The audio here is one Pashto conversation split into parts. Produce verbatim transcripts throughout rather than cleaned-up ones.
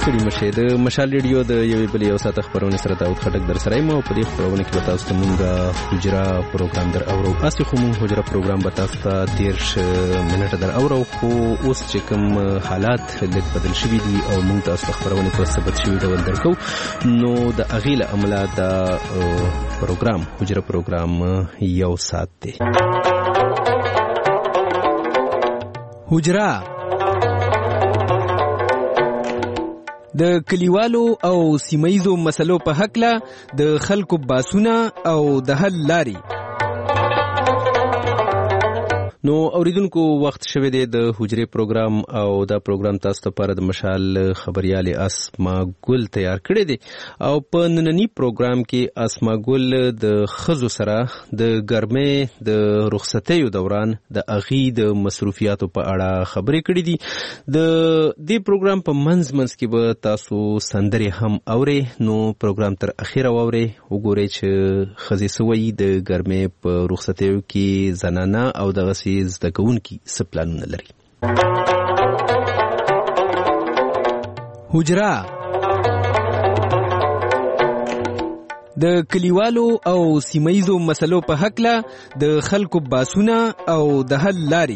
ستړي مشه د مشال ریډیو د یوې بلې یو ساعت خبرونه سره داود خټک در سره یم او په دې خبرونه کې به تاسو ته مونږ حجره پروګرام در اورو. اسی خو مونږ حجره پروګرام به تاسو ته دېرش منټه در اورو، خو اوس چې کوم حالات لږ بدل شوي دي او مونږ تاسو ته خبرونه په ثبت شوي ډول درکو، نو د هغې له امله د پروګرام حجره پروګرام یو ساعت دی. حجره د کلیوالو او سیمایزو مسلو په حقله د خلکو باسونه او د حل لاري. نو اوریدونکو وخت شوه دی د حجره پروګرام او دا پروګرام تاسو ته لپاره د مشال خبريالي اسما ګل تیار کړی دی او په نننی پروګرام کې اسما ګل د خزو سره د ګرمۍ د رخصتیو دوران د اغي د مصروفیاتو په اړه خبرې کړې دي. د دې پروګرام په منځ منځ کې به تاسو سندري هم اوري، نو پروګرام تر اخیره واوري، وګورئ چې خزي سوي د ګرمۍ په رخصتیو کې زنانه او دغه زده کوونکي څه پلانونه لري. حجره د کلیوالو او سیمایزو مسلو په حقله د خلکو باسونه او د حل لاري.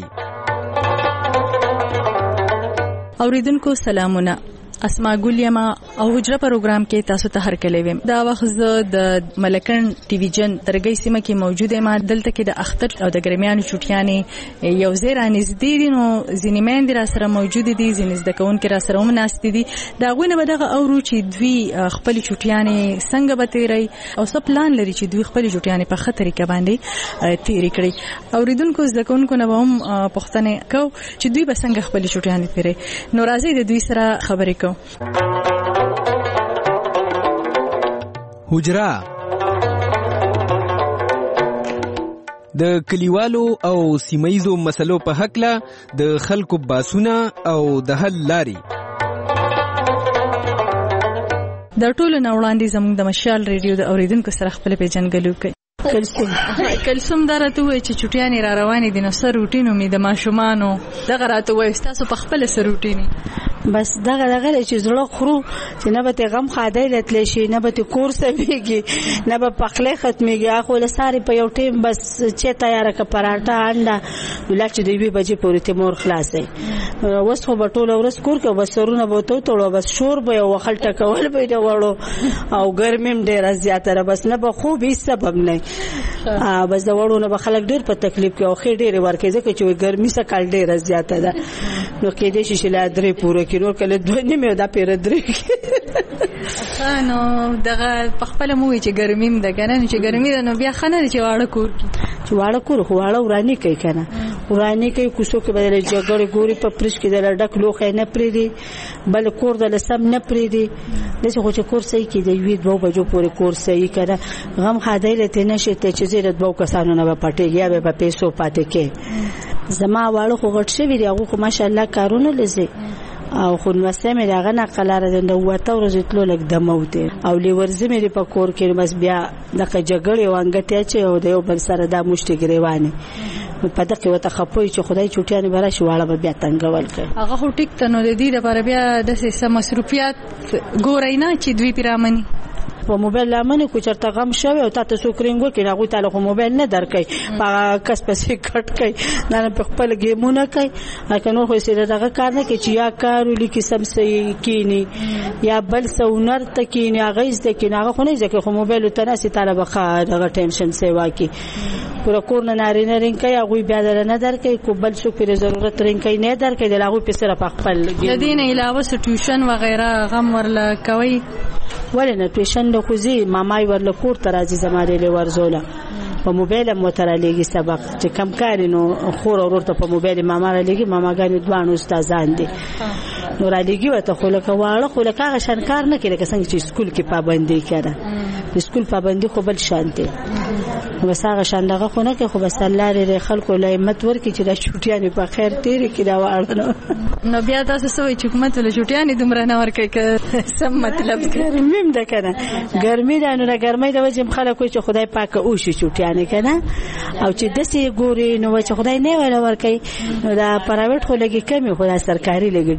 اوریدونکو سلامونه، اسما ګل یم او حجره پروګرام کې تاسو ته هرکلی ویم. دا وخت زه د ملکن ټلویزیون ترګی سیمه کې موجود یم. دلته کې د اختر او د ګرمیانو چټیانې یو ځای رانږدې دي، نو ځینې میندې را سره موجود دي، ځینې زده کوونکي را سره هم ناست دي. د هغوی نه به دغه اورو چې دوی خپلې چټیانې څنګه به تیروي او څه پلان لري چې دوی خپلې چټیانې په ښه طریقه باندې تیرې کړي. اوریدونکو زده کوونکو نه به هم پوښتنې کوو چې دوی به څنګه خپلې چټیانې تیروي. نو راځئ د دوی سره خبرې کوو. حجره د کلیوالو او سیمایزو مسلو په حقله د خلکو باسونه او د حل لاري. د ټولو نه وړاندې زموږ د مشال ریډیو د اوریدونکو سره خپل پیژنګلو کوي. کلسوم کلسوم دا راته وایي چې چټیانې را روانې دي، نو سر روټینو مې د ماشومانو دغه راته وایي ستاسو په خپله سر روټینې بس دغه دغه چې زړه خورو چې نه به ته غم خادای لتلی شي، نه به ته کور سمیږي، نه به پخلی ختمیږي. اخو له ساري په یو ټیم بس چې تیاره که پراټه انډه ولا چې د یوې بجې پورې ته مور خلاصې. اوس خو به ټوله ورځ کور کې بس سرونه به وتوتړو، بس شور به یو وخل ټکول به یې وړو او ګرمي هم ډېره زیاته ده، بس نه به خوب هېڅ سبب نه بس د وړو نه به خلک ډېر په تکلیف کې او ښې ډېرې ورکوي، ځکه چې ګرمي څه کال ډېره زیاته ده. نو کېدای شي چې لا درې پوره کړي، نور کله دوه نیمې دا پیره درې کړي. نو دغه په خپله مو وایي چې ګرمي هم ده که نه، چې ګرمي ده نو بیا ښه نه ده چې واړه کور کړي. چې واړه کور خو واړه وراني کوي که نه، وراني کوي کوڅو کې به د جګړې ګوري په پریش کې د ډک لوښی نه پرېږدي، بل کور د لسم نه پرېږدي. داسې خو چې کور صحیح کړي د یوې دوو بجو پورې کور صحیح که نه، غم خادی لتې نه شي ته چې زه د دوو کسانو نه به پټېږي یا به په پیسو پاتې کې. زما واړه خو غټ شوي دي، هغوی خو ماشاءالله کارونه لځي او خو نوسته مې دغه نقلاره ده، د اوته ورځې تلو لږ دمه وتې او لیورځې مې په کور کې بس بیا دغه جګړې وانګتې اچوي او د یو بل سره دا مشتې ګریوانې په دغه وته خپوي چې خدای چوټیانې به راشي واړه به بیا تنګول کوي. هغه خو ټیک ته نو د دې لپاره بیا داسې څه مصروفیات ګورئ نه چې دوی پرې رامني. په موبایل لامنه کو چرته غم شوی او تاسو سوکرینګو کې هغه تعالی خو موبایل نه درکې په کس پسې کټ کوي، نه په خپل گیمونه کوي. اګه نو خو سره دغه کار نه کوي چې یا کارو لیکي سم سي کینی یا بل سونر ته کینی هغه زده کینی، هغه خو نه ځکه خو موبایل ته نه سي طالب خا دغه ټینشن سیوا کی پر کور نه نارینه رین کوي، هغه بیا در نه درکې کو بل څه پر ضرورت رین کوي نه درکې د هغه په سره خپل د دین علاوه ټیوشن و غیره غم ورله کوي. ولنه ټیوشن د خوځي مامای ورله کور ته راځي زماره له ورزوله په موبایل مترالیږي سبق چې کم کاری نو خور اورور ته په موبایل ماما را لګي، ماماګانې دوه استادان دي نو را لګي وته خو لکه واړه خو لکه هغه شنکار نه کړي څنګه چې سکول کې پابندي کړه. د سکول پابندي خو بل شانتي بس هغه شاندغه خو نه کې خو بس الله لري خلکو له همت ورکړي چې د چټیانې په خیر تیرې کړي دا واړه نو بیا تاسو سوې چې حکومت له چټیانې دومره نه ورکړي که سم مطلب ګرمي ده کنه، ګرمي ده نو ګرمي د وجه خلکو چې خدای پاک او شي چټیانې کنه او چې دسي ګوري نو چې خدای نه ولا ورکړي نو دا پرایویټ خو لګي کمی خو دا سرکاري لګي ډيري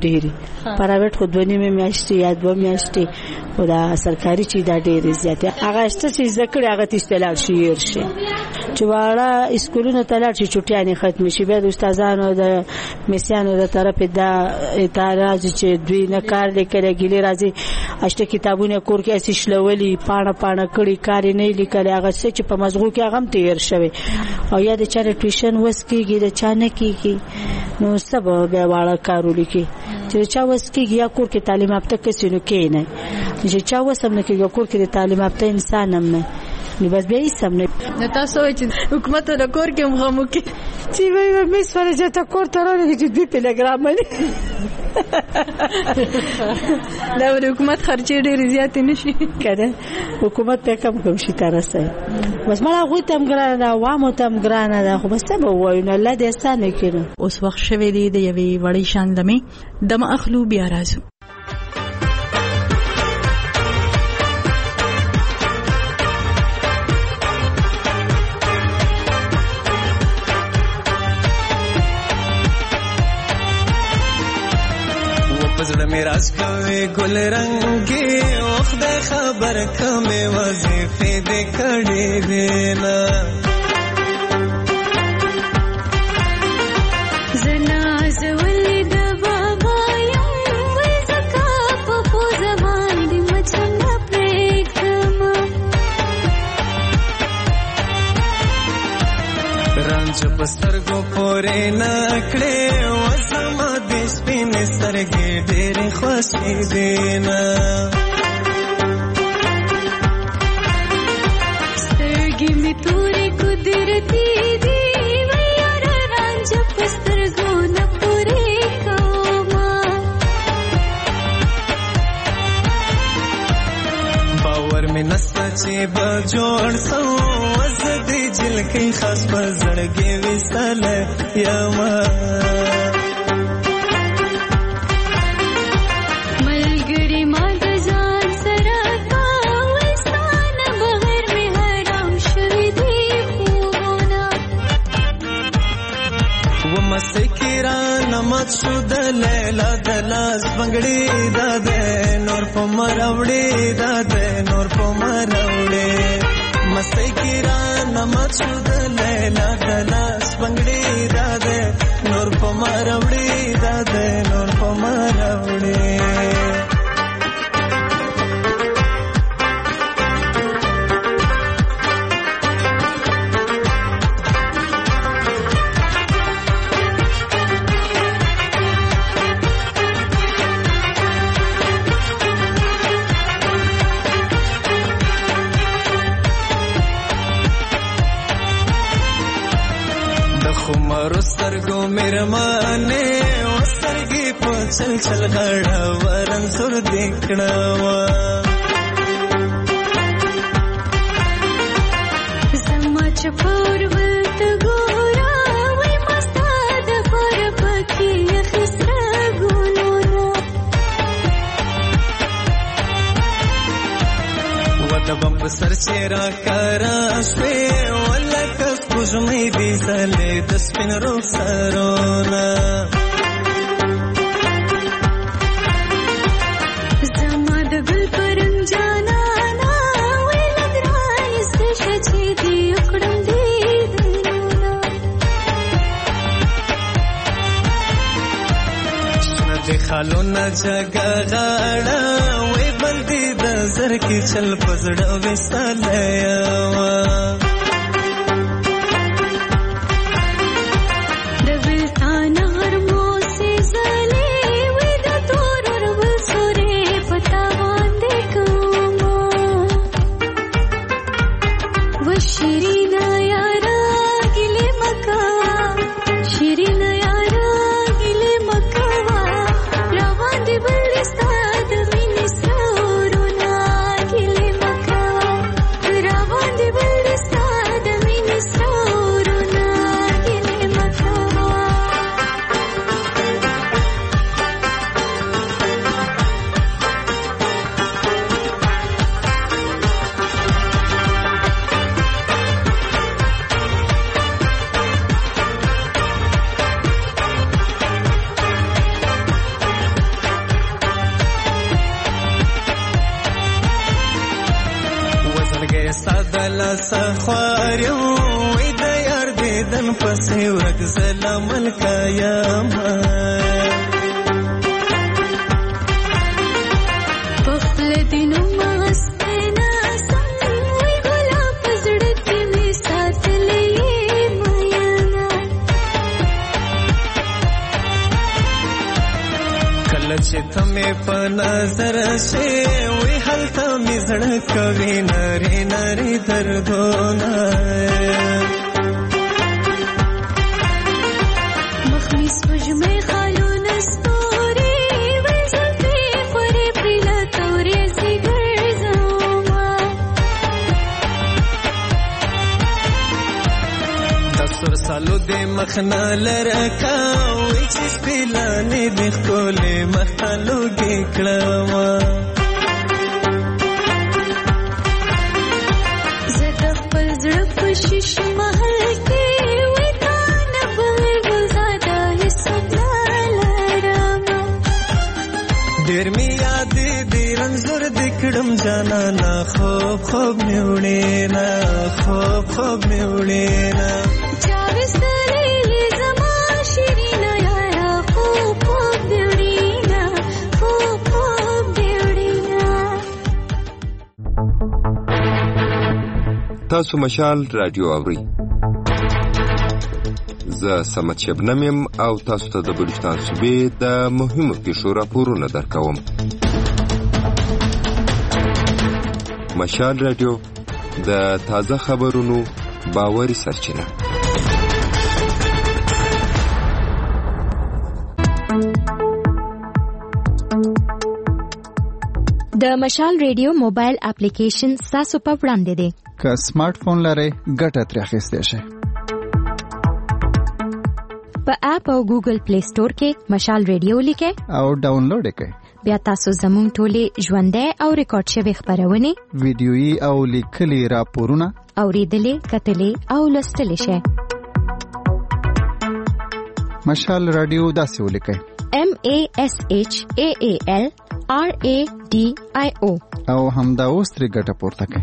پرایویټ خو دوه نیمه میاشتې یا دوه میاشتې او دا سرکاري چې دا ډېر زیات هغه شته چې ذکر هغه تستلال شي شي چې واړه اسکولونو ته لاړ شي چټیانې ختم شي بیا د استادانو د میسیانو د طرف دا اعتراض چې دوی نه کار لیکلي ګیلې راځي اشته کتابونه کور کې اسې شلولي پاڼه پاڼه کړي کار نه لیکلي هغه څه چې په مزغو کې هغه تیر شوی او یا د چا ټیوشن وسکیږي د چا نه کیږي نو سبب بیا واړه کارونه کوي چې چا وسکیږي یا کور کې تعلیم یافته کسي نو کې نه چې چا وسم نه کیږي کور کې د تعلیم یافته انسان هم نه نو بس بیا یې سم نه نو تاسو چې حکومت د کور کې مخامو کې چې وای مې سره چې تا کور ته راغلی چې دوی ټلګرام باندې دا د حکومت خرچې ډېرې زیاتې نشي کړه حکومت ته کم کم شي ترسه بس مړه غوي تم ګرانه دا وامو تم ګرانه دا خو بس به وایو نه الله دې ستانه کړي اوس وخت شوه دی د یوې وړې شان دمه دم اخلو بیا راځو پزړه مې راز کوي ګل رنگي وخت خبر کمه وظیفه دې کړې دینا زنا زولې د بابا یم وې زکا په پو زمان دې مچنه پرېږدم رانچ پسترګو پورې نکړې وسما دې سپین سترګې ډېر خوشې دینا سترګې مې تورې قدرتي دي ویار رانچ پسترګو نه پورې کوما باور مې نسته چې به جوړ سو وزدې جلکې خاص په زړګې وساله یما نمت شو د لیلا د لاس بنگړي د نور په مراوړي د نور په مراوړي مستي کیرا نمت شو د لیلا د لاس بنگړي د نور په مراوړي د نور په مراوړي خمارو سترګو میرمانه وسترګې په چل چل غړا ورن سر دیکړوا زما چپور ولت ګورا وای مستا د پر پکې خسرا ګونو ودا بم سر چیرې کرا شوي ولک خوشمې دي سلې د سپین روح سرونا زما د ګل پرم جانا نا وې لګرای ستشه چې دی کړم دی دنیا شنه د خالو نه جګا غاړه وې بلدي د زر کې چل پزړه وساله یوا Stop. سخوار یم وې د یار دیدن پسې ورک زلا ملکا یم پخپل دینو مستنا سم وی ګلاب زړه کې می ساتلې میانا کله چې ته مې په نظر شې وی هلته مې زړه کوي نری نری دردونه مخمي سپوږمۍ خالونه ستوري وی زلفې خورې پرېله تورې زه ګرځومه د سر سالو دې مخ نه لرکه وی چې سپیلانې دې ښکلې مخ ته لوګې کړمه زه د خپل زړه په شیش محل کې وی تا نه بل ګلزاده هېڅوک نه لرمه ډېر مې یادې دې رنځور دې کړم جانانه خوب خوب مې وړې نه خوب خوب مې وړې نه چا وستلې زما شیرینه یاره خوب خوب دې وړېنه خوب خوب دې وړېنه تاسو مشال رادیو اورئ. زه سمت شبنم یم او تاسو ته د بلوچستان صوبې د مهمو پیښو راپورونه درکوم. مشال رادیو د تازه خبرونو باوري سرچینه. د مشال ریډیو موبایل اپلیکیشن تاسو په وړاندې دی. که سمارټ فون لرئ ګټه ترې اخیستی شئ. په اپ او ګوګل پلی سٹور کې مشال ریډیو لیکئ او ډاونلوډ یې کړئ. بیا تاسو زموږ ټولې ژوندۍ او ریکارډ شوي خبرونه ویډیويي او لیکلي راپورونه اوریدلې کتلې او لوستلی شئ. مشال رادیو داسې ولیکئ: M A S H A A L R A D I O او همدا اوس ترې ګټه پورته کړئ.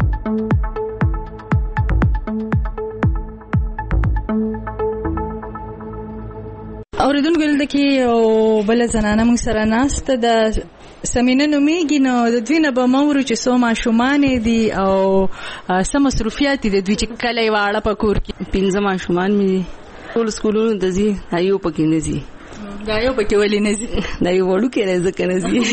اوریدونکو دلته کې یو بله زنانه موږ سره ناسته ده، سمینه نومیږي. نو د دوی نه به مورو چې څو ماشومانې دي او څه مصروفیات دي د دوی چې کله یې واړه په کور کې؟ پنځه ماشومان مې دي، ټول سکولونو ته ځي، دا یو پکې نه ځي. دا یو پکې ولې نه ځي؟ دا یو وړوکی دی ځکه نه ځي.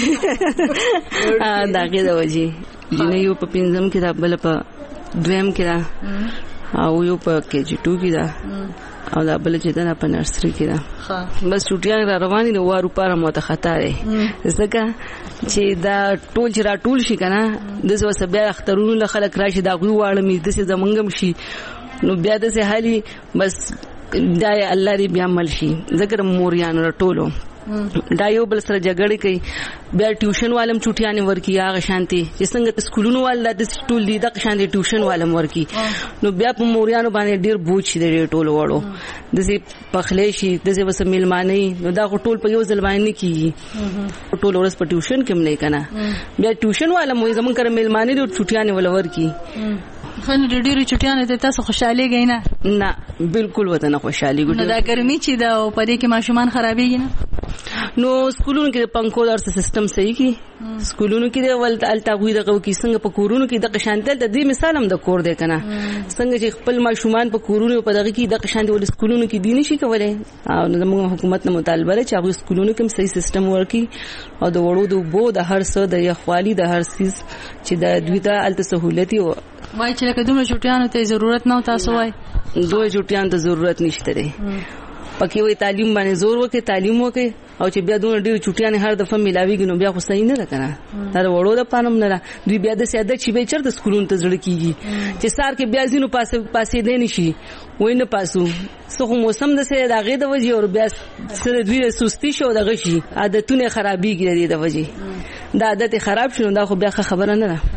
د هغې د وجې جینۍ یو په پنځم کې ده، بله په دویم کې ده او یو په کې جي ټو کې ده او دا بل چې دا په نرسري کې ده. بس چوټیان را روان دي، نو وارو پاره ماته خطا دی ځکه چې دا ټول چې را ټول شي کنه داسې وسه بیا اخترونو له خلک راشي دا غوي واړه مې داسې زمونږ هم شي، نو بیا داسې حالي بس دا الله دې بیا مل شي ځکه موریانو را ټولو دا یو بل سره جګړه کوي. بیا ټیوشن والم چوټیانې ورکی هغه شانتي چې څنګه سکولونو وال د ټول دي د شانتي ټیوشن والم ورکی، نو بیا په موریانو باندې ډیر بوج شي د ټول وړو دسي پخلې شي دسي وس میلمانې، نو دا ټول په یو ځل باندې کیږي. ټول ورس په ټیوشن کې نه کنه، بیا ټیوشن والم وې زمون کړه میلمانې د چوټیانې ول ورکی. خن ډېری چټیانه ته تاسو خوشاله غي نه؟ نه بالکل وته نه خوشالي ګټه. نو دا ګرمي چې دا په دې کې ماشومان خرابېږي نه؟ نو سکولونو کې پنکو دار سیستم صحیح کی، سکولونو کې د ول التاغوی دغه کې څنګه په کورونو کې د قشانتل د دې مثال هم د کور دی کنه، څنګه چې خپل ماشومان په کورونو په دغه کې د قشانتل ول سکولونو کې دی نشي کولای. او زموږ حکومت نه مطالبه لري چې هغه سکولونو کې صحیح سیستم ورکړي او د وړو د بو د هر څه د یخوالي د هر څه چې د دوی ته الته سہولتي و وای چې لکه دومره چټیانو ته ضرورت نه، تاسو وای دوه چټیانو ته ضرورت نشته دی. پکې وای تعلیم باندې زور وکړي، تعلیم وکړي او چې بیا دوه ډېر چټیانې هر دفعه ملاويږي نو بیا خو صحیح نه راکنه. دا وړو د پانم نه دوی بیا د ساده چې به چرته سکولونو ته ځړ کیږي چې سار کې بیا ځینو پاسه پاسې دی نشي وای نه پاسو څو موسم د سره دغه د وجې او بیا سره دوی سستی شو دغه شي عادتونه خرابېږي د وجې دا عادت خراب شونه دا خو بیا خبره نه ده.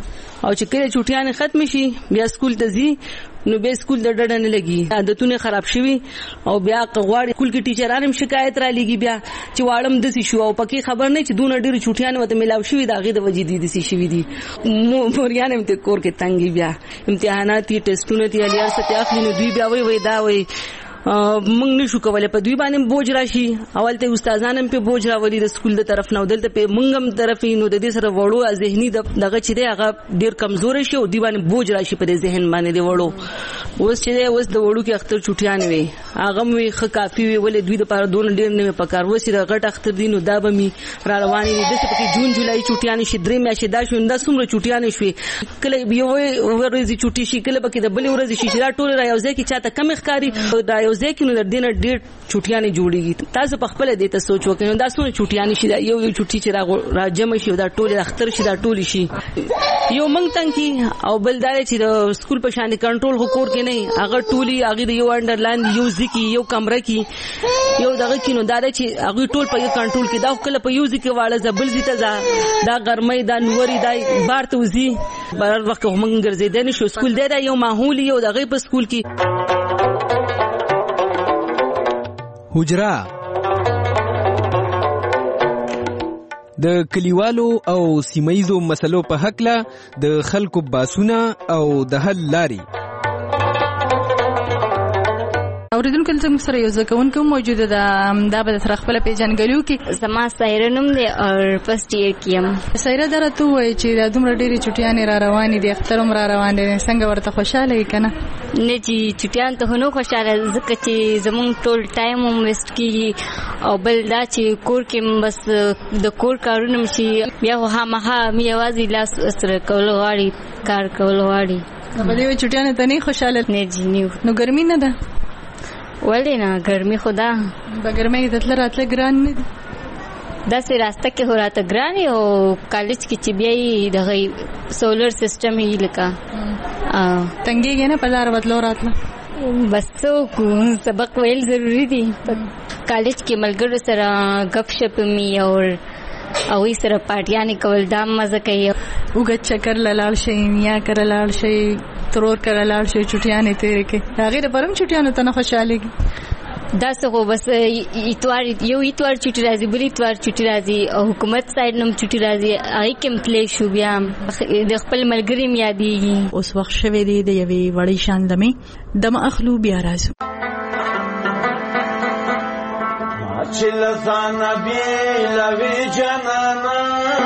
او چې کله چټیان ختم شي بیا سکول ته ځي نو به سکول د ډډه نه لګي عادتونه خراب شوي او بیا غواړي سکول کې ټیچرانو شکایت را لګي بیا چې واړم دسي شو او پکې خبر نه چې دونه ډېر چټیان وته ملاو شوي دا غي د وجې دي دسي شوي دي موريان هم ته کور کې تنګي بیا امتحانات ټیسټونه دي الیا ست اخلي نو دوی بیا وای وای دا وای موږ نشو کولای په دوی باندې بوج راشي اول ته استادان هم په بوج راولي د سکول د طرف نه دلته په موږ هم طرف نو د دې سره وړو ذهني دغه چې دی هغه ډیر کمزور شي او دی باندې بوج راشي په ذهن باندې دی وړو اوس چې اوس د وړو کې اختر چټیان وي هغه مې خ کافي وي ولې دوی د پاره دون ډیر نه پکار وسی د غټ اختر دي نو دا به می را رواني دي د په جون جولای چټیان شي درې میاشتې دا شو دا څومره چټیان شي کله یو ورځي چټي شي کله بکې د بلې ورځي شي دا ټول را یوځي کې چاته کم ښکاری دا ځکه نو د دینه ډېر چټیانې جوړیږي تاسو په خپل دې ته سوچ وکړئ نو دا څونه چټیانې شي یو یو چټي چې را جمع شي دا ټول اختر شي دا ټول شي یو منګ تنګي او بل دا چې د سکول په شان کنټرول حکومت کې نه هغه ټولي هغه د یو انډرلاین یو ځکه یو کمره کې یو دغه کې نو دا چې هغه ټول په یو کنټرول کې دا کله په یو ځکه واړه زبل زیته دا ګرمۍ دا نوري دا بار ته وزي بار وخت هم ګرځیدل نشو سکول دی دا یو ماحول یو دغه په سکول کې حجرا د کلیوالو او سیمایزو مسلو په حق له د خلکو باسونه او د حل لاري اوریدونکو څنګه سره یو ځکهونکو موجوده ده دا به تر خپل پیژنګلو کې زما سایره نوم دی او فرست ایئر کیم سایره درته وای چې دا دومره ډېری چټیانې را روانې دي اخترم را روان دي څنګه ورته خوشاله یې کنه نه چې چټیان ته نو خوشاله ځکه چې زمون ټول ټایم هم ویسټ کیږي او بل دا چې کور کې بس د کور کارونه مشي بیا ها مها مې یوازې لاس سره کول غواړي کار کول غواړي په دې چټیانې ته نه خوشاله نه جی نو ګرمي نه ده ولې نه ګرمي خدا به ګرمي د تل راتله ګران نه دي دا سي راسته کې هراته ګران او کالج کې چې بیا د غي سولر سیستم یې لکه ا تنګي نه په لار وتلو راتله بس څو سبق ویل ضروری دي کالج کې ملګرو سره غپ شپ می او او یې سره پارټیانې کول دا مزه کوي وګ چکر لاله شي یا کر لاله شي ترور کر لاله شي چټیانې تیرې کې دا غیر پرم چټیانې ته نه خوشاله دا څه بس ایتوار یو ایتوار چټی راځي بل ایتوار چټی راځي او حکومت سایډ نوم چټی راځي آی کم پلی شو بیا د خپل ملګری مې یادېږي اوس وخت شوه دی د یوې وړې شان دمه دم اخلو بیا راځو چل زانا بی لوی جنانا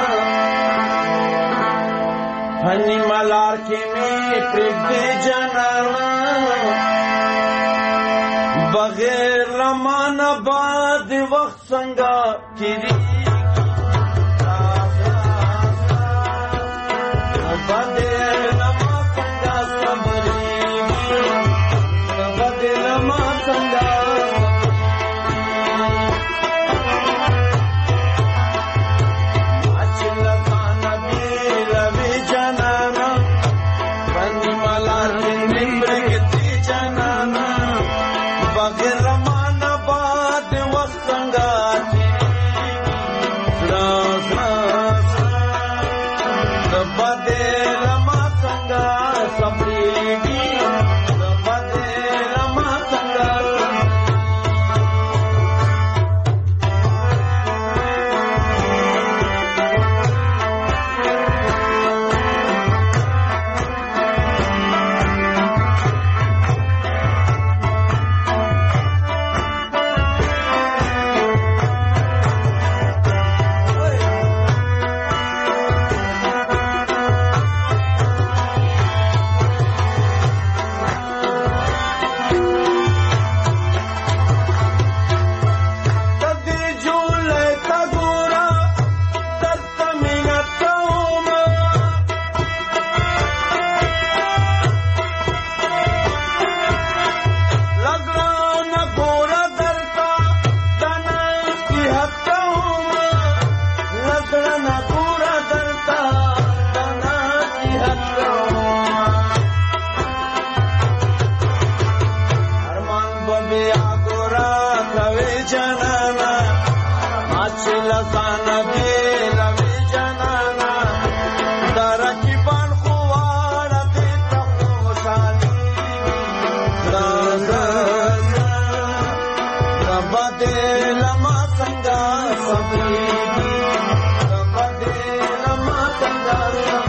فنی ملار کی می پریگ دی جنانا بغیر لمانا بعد وقت سنگا تیری بغیر لما سنگا سبریگی بغیر لما سنگا بدې لما څنګه صبرېږي د بدې لما څنګه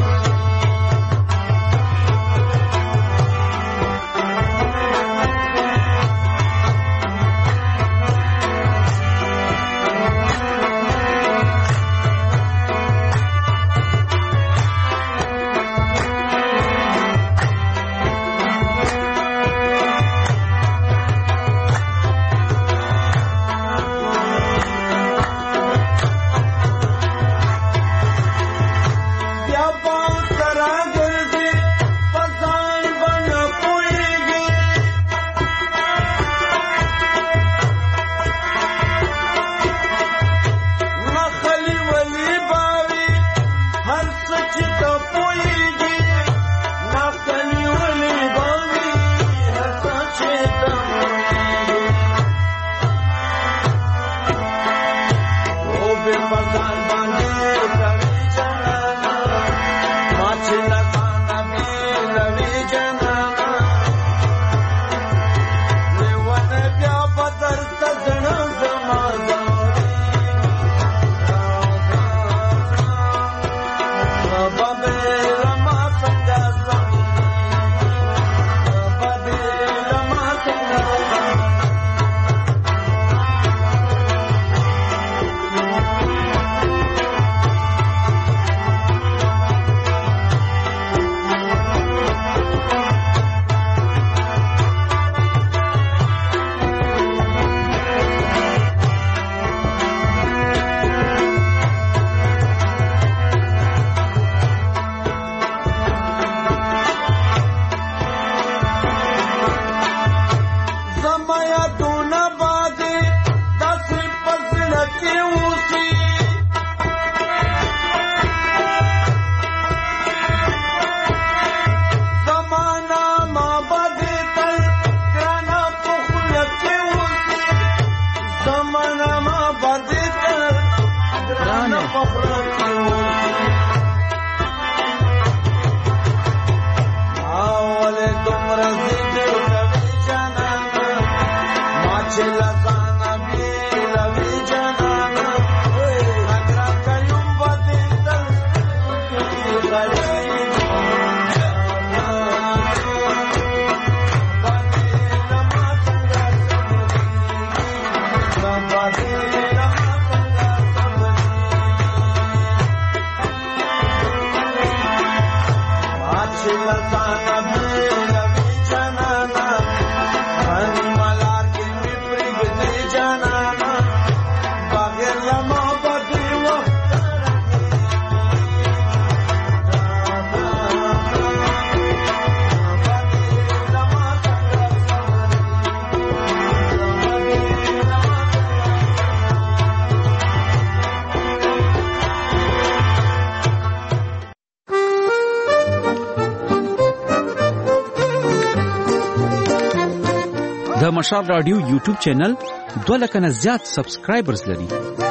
د مشال رادیو یوټیوب چینل دوه لکه نه زیات سبسکرایبرز لري.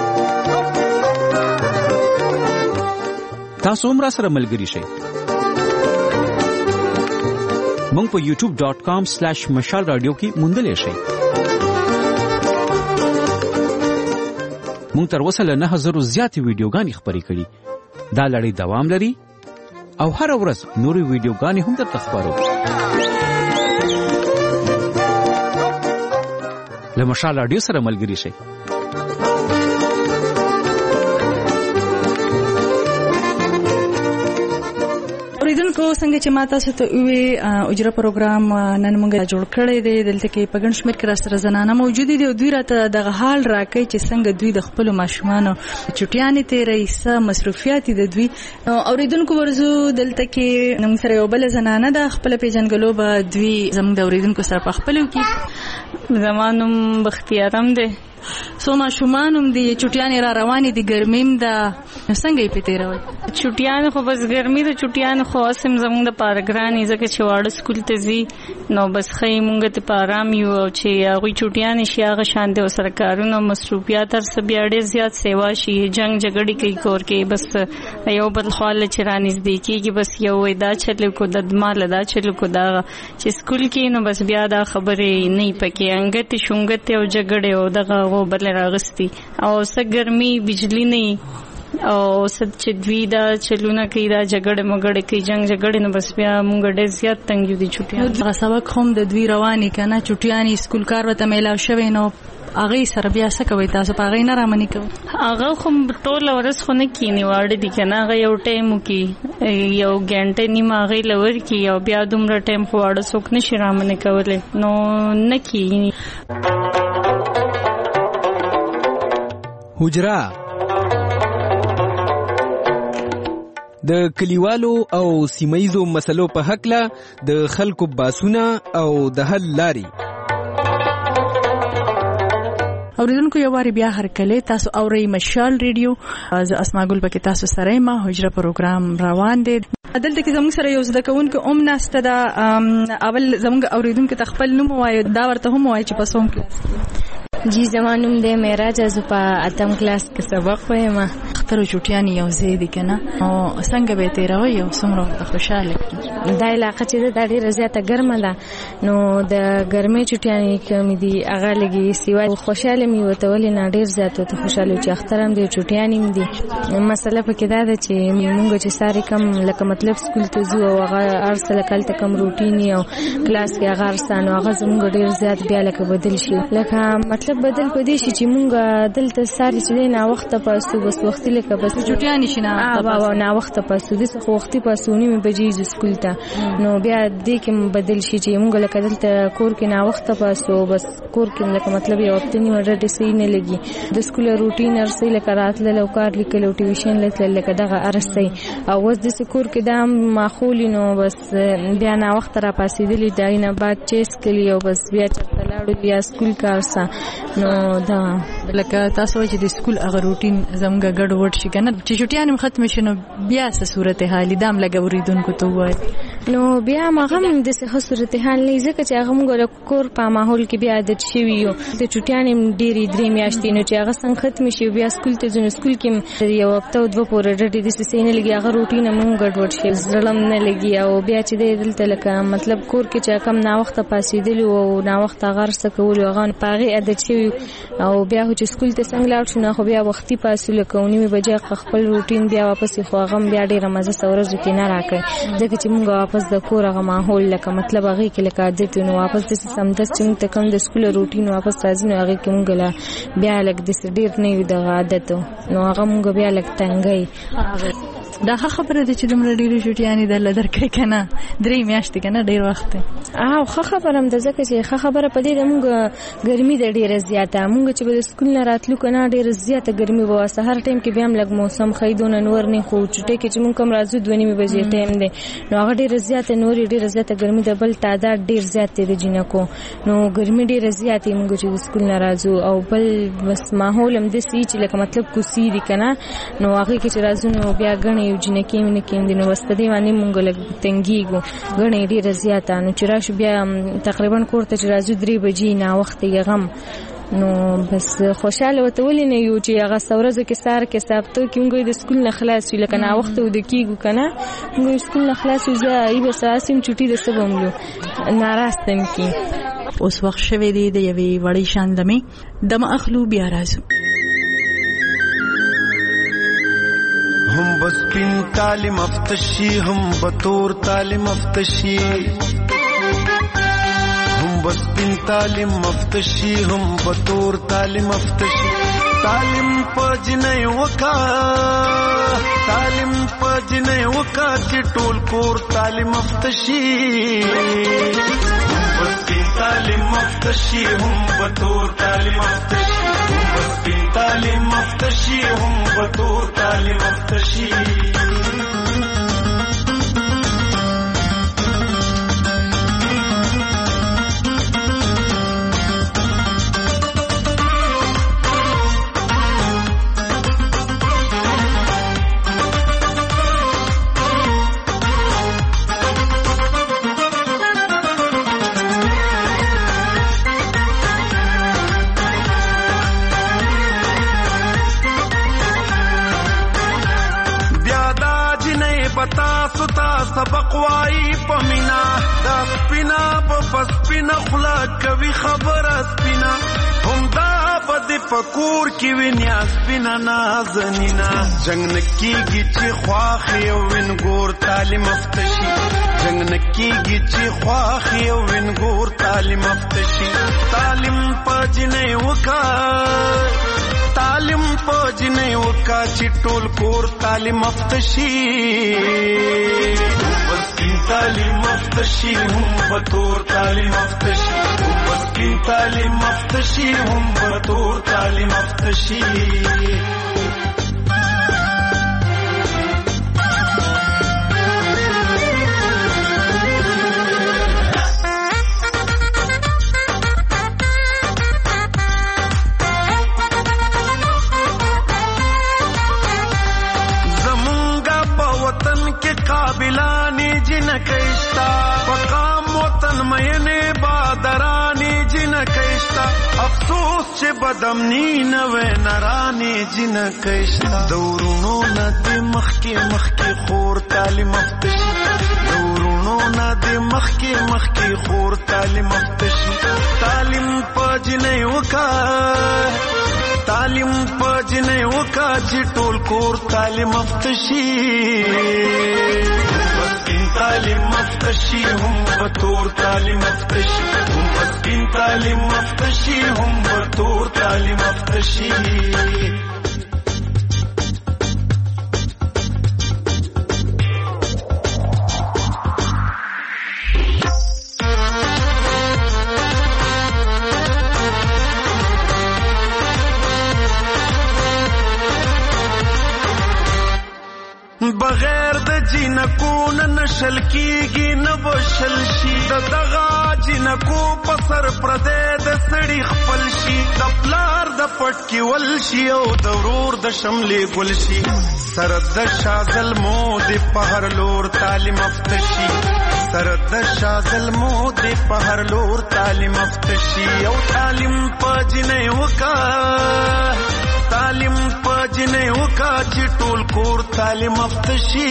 تاسو هم را سره ملګري شئ. مونږ په یوټیوب ډاٹ کام سلیش مشال رادیو کې موندلی شئ. مونږ تر اوسه له نه زرو زیاتې ویډیوګانې خپرې کړي. دا لړۍ دوام لري او هر ورځ نورې ویډیوګانې هم درته خپرو. له مشال رادیو سره ملګري شئ. اوریدونکو څنګه چې ما تاسو ته وی اجرا پروګرام نن موږ جوړ کړی دی، دلته کې په ګڼ شمېر کې را سره زنانه موجود دي او دوی راته دغه حال راکوي چې څنګه دوی د خپلو ماشومانو چټیانې تېروي، څه مصروفیات دي د دوی. اوریدونکو ورزو دلته کې موږ سره یو بل زنانه ده، خپل پیژنګلو به دوی زموږ د اوریدونکو سره په خپلو کې. زما نوم بختیارم دی. څو ماشومان هم دي، چټیانې را روانې دي، ګرمیم ده، څنګه یې پتیروي چټیان خو بس ګرمي د چټیان خو اسم زموږ د پارګرانی ځکه چې واړه سکول ته ځي نو بس خې مونږ ته پارام یو چې هغه چټیان شي هغه شان دي سره کارونه مصروفیات تر سبي اړ زیات سیوا شي جنگ جګړې کوي کور کې بس یو بل خپل چرانیز دی کیږي بس یو ودا چلو کو د مال دا چلو کو دا چې سکول کې نو بس بیا دا خبرې نه پکې انګت شونګت او جګړې او دغه غو بل راغستي او سګرمي بجلی نه او ست چې دوی دا چلونه کوي دا جګړه مګړه کوي جنگ جګړه نو بس بیا مونږ ډېر زیات تنګ یو دي چټیان هغه سبق هم د دوی رواني کنه چټیان سکول کار وته میلاو شوی نو هغه سره بیا څه کوي تاسو په هغه نه رامنې کوي هغه خو ټول ورځ خو نه کینی واړه دي کنه هغه یو ټایم کې یو غنټه نیمه هغه لور کې او بیا دومره ټایم خو واړه څوک نشي رامنې کولای نو نه کینی حجرا د کلیوالو او سیمایزو مسلو په حق له د خلکو باسونه او د حل لاري اوریدونکو یو واری بیا هر کله تاسو اوري مشال ریډیو از اسماء ګل پکې تاسو سره ما حجره پروګرام روان دي عدالت کې زموږ سره یو زده کوونکو اوم ناسته دا اول زموږ اوریدونکو تخپل نوم وایي دا ورته هم وایي چې پسوم کلاس جی زمانوم دې معراج از په اتم کلاس کې سبق وایم اختر چټیان یو زیدي کنه او څنګه به تیروي او څومره خوشاله دا علاقه چې د ډېر زیاته ګرمه ده نو د ګرمۍ چټیان کوم دي هغه لګي سیوا خوشاله می وته ولې نه ډېر زیات ته خوشاله چې اخترم دې چټیان هم دي مسله پکې دا ده چې موږ چې ساري کم لکه مطلب سکول ته ځو او هغه ارسل کال ته کم روټین او کلاس کې هغه ارسانو هغه زموږ ډېر زیات بیا لکه بدل شي لکه مطلب بدل پدې شي چې مونږ دلته ساري چې نه وخت پاسو بس وخت لکه بس چټیان شي نه بابا نه وخت پاسو د خو وختي پاسونی مې بجې سکول ته نو بیا دې کې بدل شي چې مونږ لکه دلته کور کې نه وخت پاسو بس کور کې لکه مطلب یو وخت نیو ډېر سي نه لګي د سکول روټین ارسي لکه راتله لو کار لیکل او ټیوشن لکه لکه دغه ارسي او وس د سکول کې دا ماحول نو بس بیا نه وخت را پاسېدلی دا نه بعد چیس کلی او بس بیا چرته لاړو بیا سکول کارسا نو دا لکه تاسو چې د سکول هغه روټین زموږ ګډ وډ شي کنه چې چټیان هم ختم شي نو بیا څه صورتحال دام لګوریدونکو ته وای نو بیا ماغه هم د څه صورتحال نه ځکه چې هغه موږ کور په ماحول کې بیا عادت شوی یو د چټیان هم ډېری درې میاشتې نو چې هغه څنګه ختم شي بیا سکول ته ځو سکول کې یو وخت او دوه پورې ډېر د څه نه لګي هغه روټین هم ګډ وډ شي زړم نه لګي او بیا چې د دلته لکه مطلب کور کې چې کم نا وخت پاسېدل او نا وخت هغه څه کول هغه پاغي عادت شوی او بیا چې سکول ته څنګه لاړ شو نه خو بیا وختي پاسول کوونی مې بجې خپل روټین بیا واپس خو هغه بیا ډېر مزه سورځو کې نه راکې ځکه چې موږ واپس د کور هغه ماحول لکه مطلب هغه کې لکه عادت نو واپس د سمدس چې موږ ته کوم د سکول روټین واپس راځي نو هغه کې موږ لا بیا لکه د ډېر نه یو د عادت نو هغه موږ بیا لکه تنګي دا خبره ده چې دومره ډېرې چټیانې د لدر کوي کنه درې میاشتې کنه ډېر وخت او ښه خبره هم ده ځکه چې ښه خبره په دې ده موږ ګرمي ده ډېره زیاته موږ چې به د سکول نه راتلو کنه ډېره زیاته ګرمي به وه سهار ټایم کې بیا هم لږ موسم ښه دونه نور نه خو چټۍ کې چې موږ کوم راځو دوه نیمې بجې ټایم دی نو هغه ډېره زیاته نورې ډېره زیاته ګرمي ده بل تعداد ډېر زیات دی د جینکو نو ګرمي ډېره زیاتې موږ چې د سکول نه راځو او بل بس ماحول هم داسې چې لکه مطلب کوڅې دي کنه نو هغې کې چې راځو نو بیا ګڼې یو جینکې کې نو واست دی باندې مونږ لګ تنګيګو غنې ډیره زیاته نو چې راشو بیا تقریبا کور ته چې راځو درې بجې نه وخت یې غم نو بس خوشاله وته ولې نه یو چې هغه سورزو کې سار کې ثابتو کې موږ د سکول نه خلاص ویل کنه وخت ود کېګو کنه موږ سکول نه خلاص وځه ای بس اسیم چټي د سبملو ناراستم کې اوس وخت شوه دی د یوې وړې شاندمې دم اخلو بیا راځو هم بس پین تعلیم افتشی هم بطور تعلیم افتشی هم بس پین تعلیم افتشی هم بطور تعلیم افتشی تعلیم پجنې وکا تعلیم پجنې وکا چې ټول کور تعلیم افتشی هم بس پین تعلیم افتشی هم بطور تعلیم افتشی هم بس پین تعلیم افتشی هم بطور تعلیم افتشی سبق وای پمینا دا سپینا په پسپینا خلا کوي خبره سپینا هم دا بد فکور کی وینیا سپینا نازنینا جنگ نکیږي چې خواخي او وینګور تعلیم افتشي جنگ نکیږي چې خواخي او وینګور تعلیم افتشي تعلیم پجنې وکا تعلیم پجنې وکا چې ټول کور تعلیم افتشي بسکین تعلیم افتشي هم بطور تعلیم افتشي بسکین تعلیم افتشي هم بطور تعلیم افتشي قابلانی جن کشتا پقام وطن مینه بادرانی جن کشتا افسوس چه بدمنی نوے نرانی جن کشتا دورونو ندی مخی مخی خور تعلیم افتشی دورونو ندی مخی مخی خور تعلیم افتشی تعلیم پجنے وکا تعلیم پجنے وکا چی ټول کور تعلیم افتشی بسکین تعلیم افتشی هم بطور تعلیم افتشی هم بسکین تعلیم افتشی هم بطور تعلیم افتشی بغیر د جنکو نه نشل کیږي نه بشل شي د دغه جنکو په سر پردې د سړي خپل شي د پلار د پټ کې ول شي او د ورور د شملې ګل شي سر د شازل مو د پهر لور تعلیم افتشي سر د شازل مو د پهر لور تعلیم افتشي او تعلیم پجنې وکا تعلیم پجنې وکا چې ټول کور تعلیم افتشي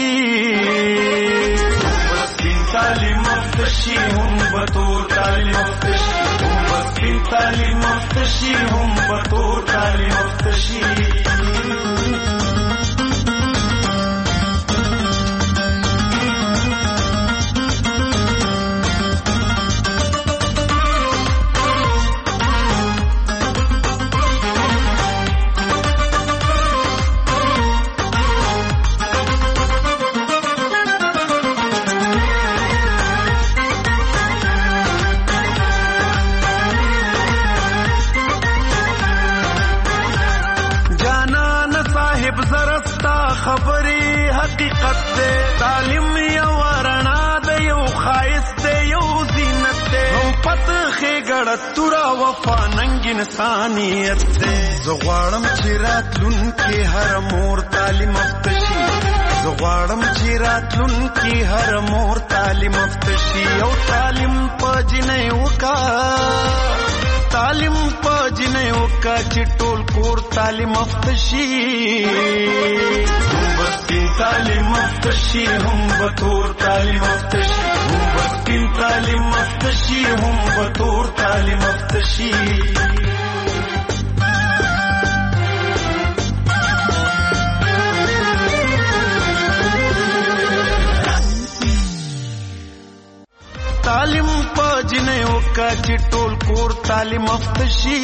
بسکین تعلیم افتشي هم بطور تعلیم افتشي بسکین تعلیم افتشي هم بطور تعلیم افتشي خبرې حقیقت دے تعلیم یو رڼا ده یو ښایست ده یو زینت ده هم پتخې ګړه توره وفا ننګ انسانیت ده زه غواړم چې راتلونکې هر مور تعلیم افتشي زه غواړم چې راتلونکې هر مور تعلیم افتشي او تعلیم پجنې وکا تعلیم پجنې وکا چې ټول کور تعلیم افتشي بسکین تعلیم افتشی هم بطور تعلیم افتشی هم بسکین تعلیم افتشی هم بطور تعلیم افتشی تعلیم پجنې وکا چې ټول کور تعلیم افتشي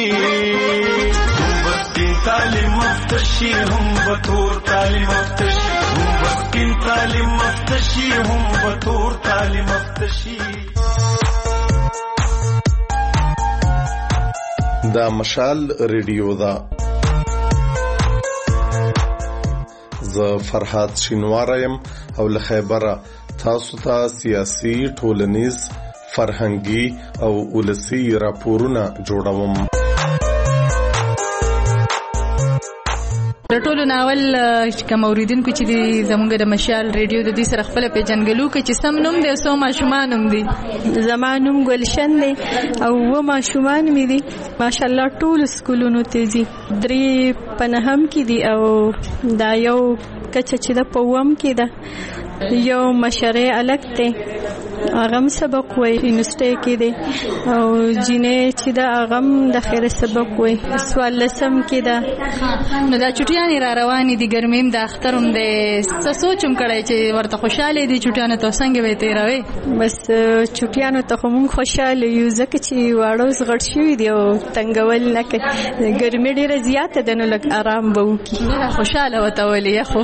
بسکین تعلیم افتشي هم بطور تعلیم افتشي هم بسکین تعلیم افتشي هم بطور تعلیم افتشي دا مشال ریډیو دا زه فرحات شینواره یم او له خیبره تاسو ته سیاسي ټولنیز فرهنګي او ولسی راپورونه جوړوم د ټولو ناول کوم اوریدونکو چې د زمونږ د مشال ریډیو د دې سره خپل پیژنګلو کې چې سم نوم دی او سو ماشومان هم دي. زما نوم ګلشن دی او و ماشومان مې دي ماشاءالله ټول سکولونو ته ځي. درې پنهم کې دي او دا یو کچه چې د پوم کې ده یو مشره الګ ته اغم سبق وای یونیورسيټي کې دي او جنې چې دا اغم د خیر سبق وای سوال لسم کې ده. نو دا چټیان را روانې دي ګرمیم د اخترم د څه سوچم کړای چې ورته خوشاله دي چټیان ته څنګه وې تیروي. بس چټیان ته هم خوشاله یو ځکه چې واړو زغړ شوی دی او تنګول نه کوي ګرمي ډیره زیاته ده نو لږ آرام به وکړي. خوشاله وته ولې خو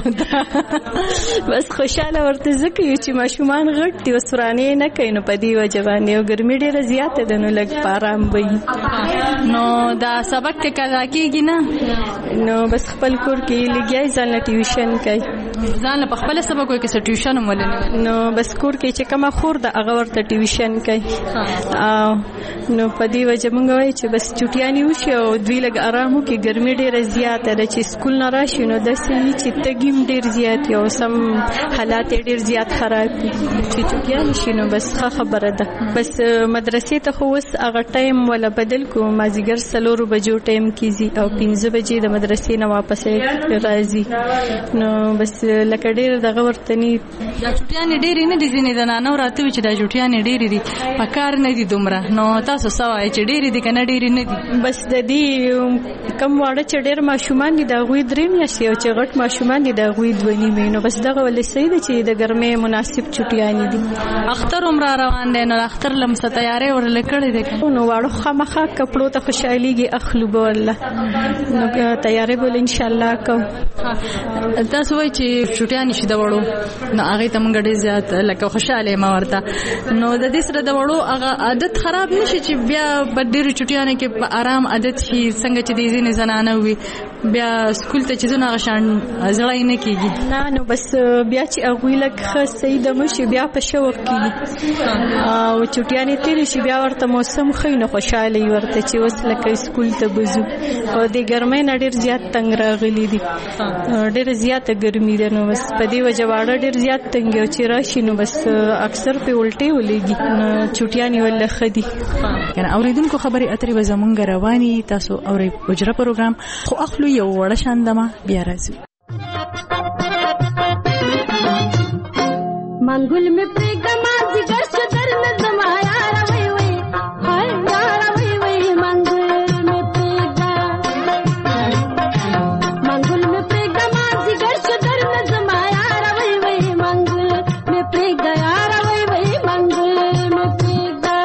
بس خوشاله ورته ځکه چې ماشومان غټ دي وسرانه نه کوي نو په دې وجه باندې او ګرمي ډیره زیاته ده نو لږ آرام وي. نو دا سبق ته کلا کېږي نه نو بس خپل کور کې لګي ځان له ټیوشن کوي ځان له خپل سبق کوي کې ټیوشن هم ولنه نو بس کور کې چې کومه خور ده هغه ورته ټیوشن کوي. او نو په دې وجه مونږ وایي چې بس چټیانی وشي او دوی لږ آرام وکړي ګرمي ډیره زیاته ده چې سکول نه راشي نو د سې چې تګیم ډیر زیات یو سم حالات ډیر زیات خراب دي چې چټیانی شي نو بس ښه خبره ده. بس مدرسې ته خو اوس هغه ټایم ولا بدل کو مازیګر سلورو بجو ټایم کیږي او پنځه بجې د مدرسې نه واپس راځي نو بس لکه ډیر دغه ورتنی دا چټیان ډیر نه دي ځینې د نانو راته چې دا چټیان ډیر دي پکار نه دي دومره. نو تاسو سوای چې ډیر دي کنه ډیر نه دي بس د دې کم واړه چې ډیر ماشومان دي دا غوي درې میاشتې او چې غټ ماشومان دي دا غوي دوه نیمه نو بس دغه ولې صحیح ده چې د ګرمۍ مناسب چټیان دي. اختر عمر روان دي نو اختر لم څه تیارې ورل کړې دي نو واړو خامخا کپړو ته خوشاليږي اخلو به الله نو تیارې بول ان شاء الله کو. تاسو وایي چې چټیان شي دا وړو نو هغه ته مونږ ډېر زیات لکه خوشاله ما ورته نو د دې سره د وړو هغه عادت خراب نشي چې بیا په ډېر چټیان کې په آرام عادت شي څنګه چې دې ځینې زنانه وي بیا سکول ته چې زونه غشان زړای نه کیږي. نه نو بس بیا چې هغه لکه خاص سید مشي بیا په شوق کیږي او چټیانې تیری شي بیا ورته موسم خینه خوشاله ورته چې وس لکه سکول ته بزو او د ګرمۍ نه ډیر زیات تنگ راغلي دي ډیر زیات ګرمي ده نو بس په دې وجه واړه ډیر زیات تنگ او چې راشي نو بس اکثر په الټي ولېږي نو چټیانې ول خدي کنه اوریدونکو خبري اترې و زمونږ رواني تاسو اوري اجرا پروګرام خو اخلو یو وړه شاندما بیا راځي. منګل می پرګما ځګر شدر نظم یار وای وای هاي یار وای وای منګل می پرګا منګل می پرګما ځګر شدر نظم یار وای وای منګل می پرګا یار وای وای منګل می پرګا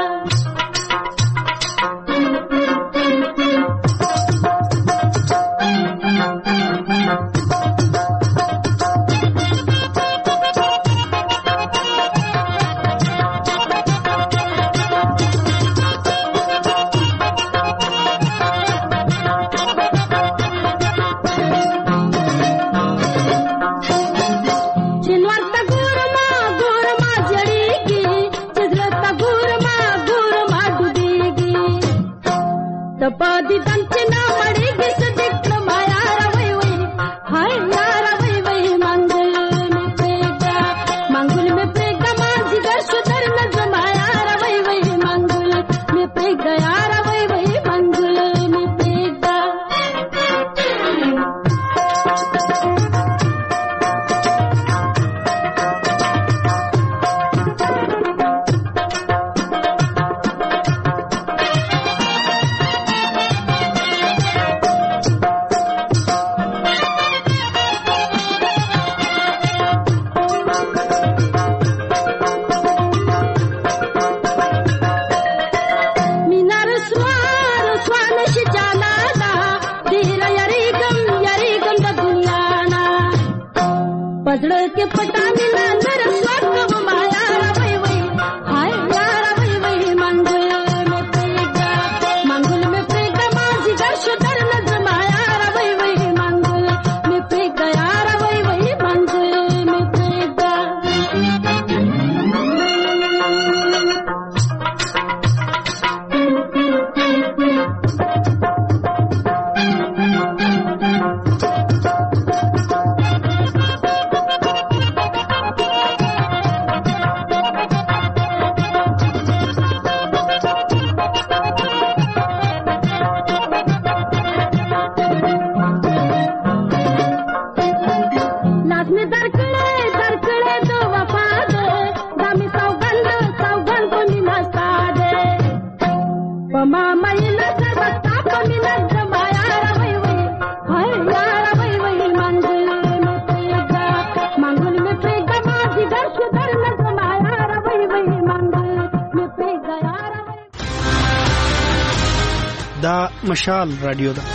دا مشال رادیو ده.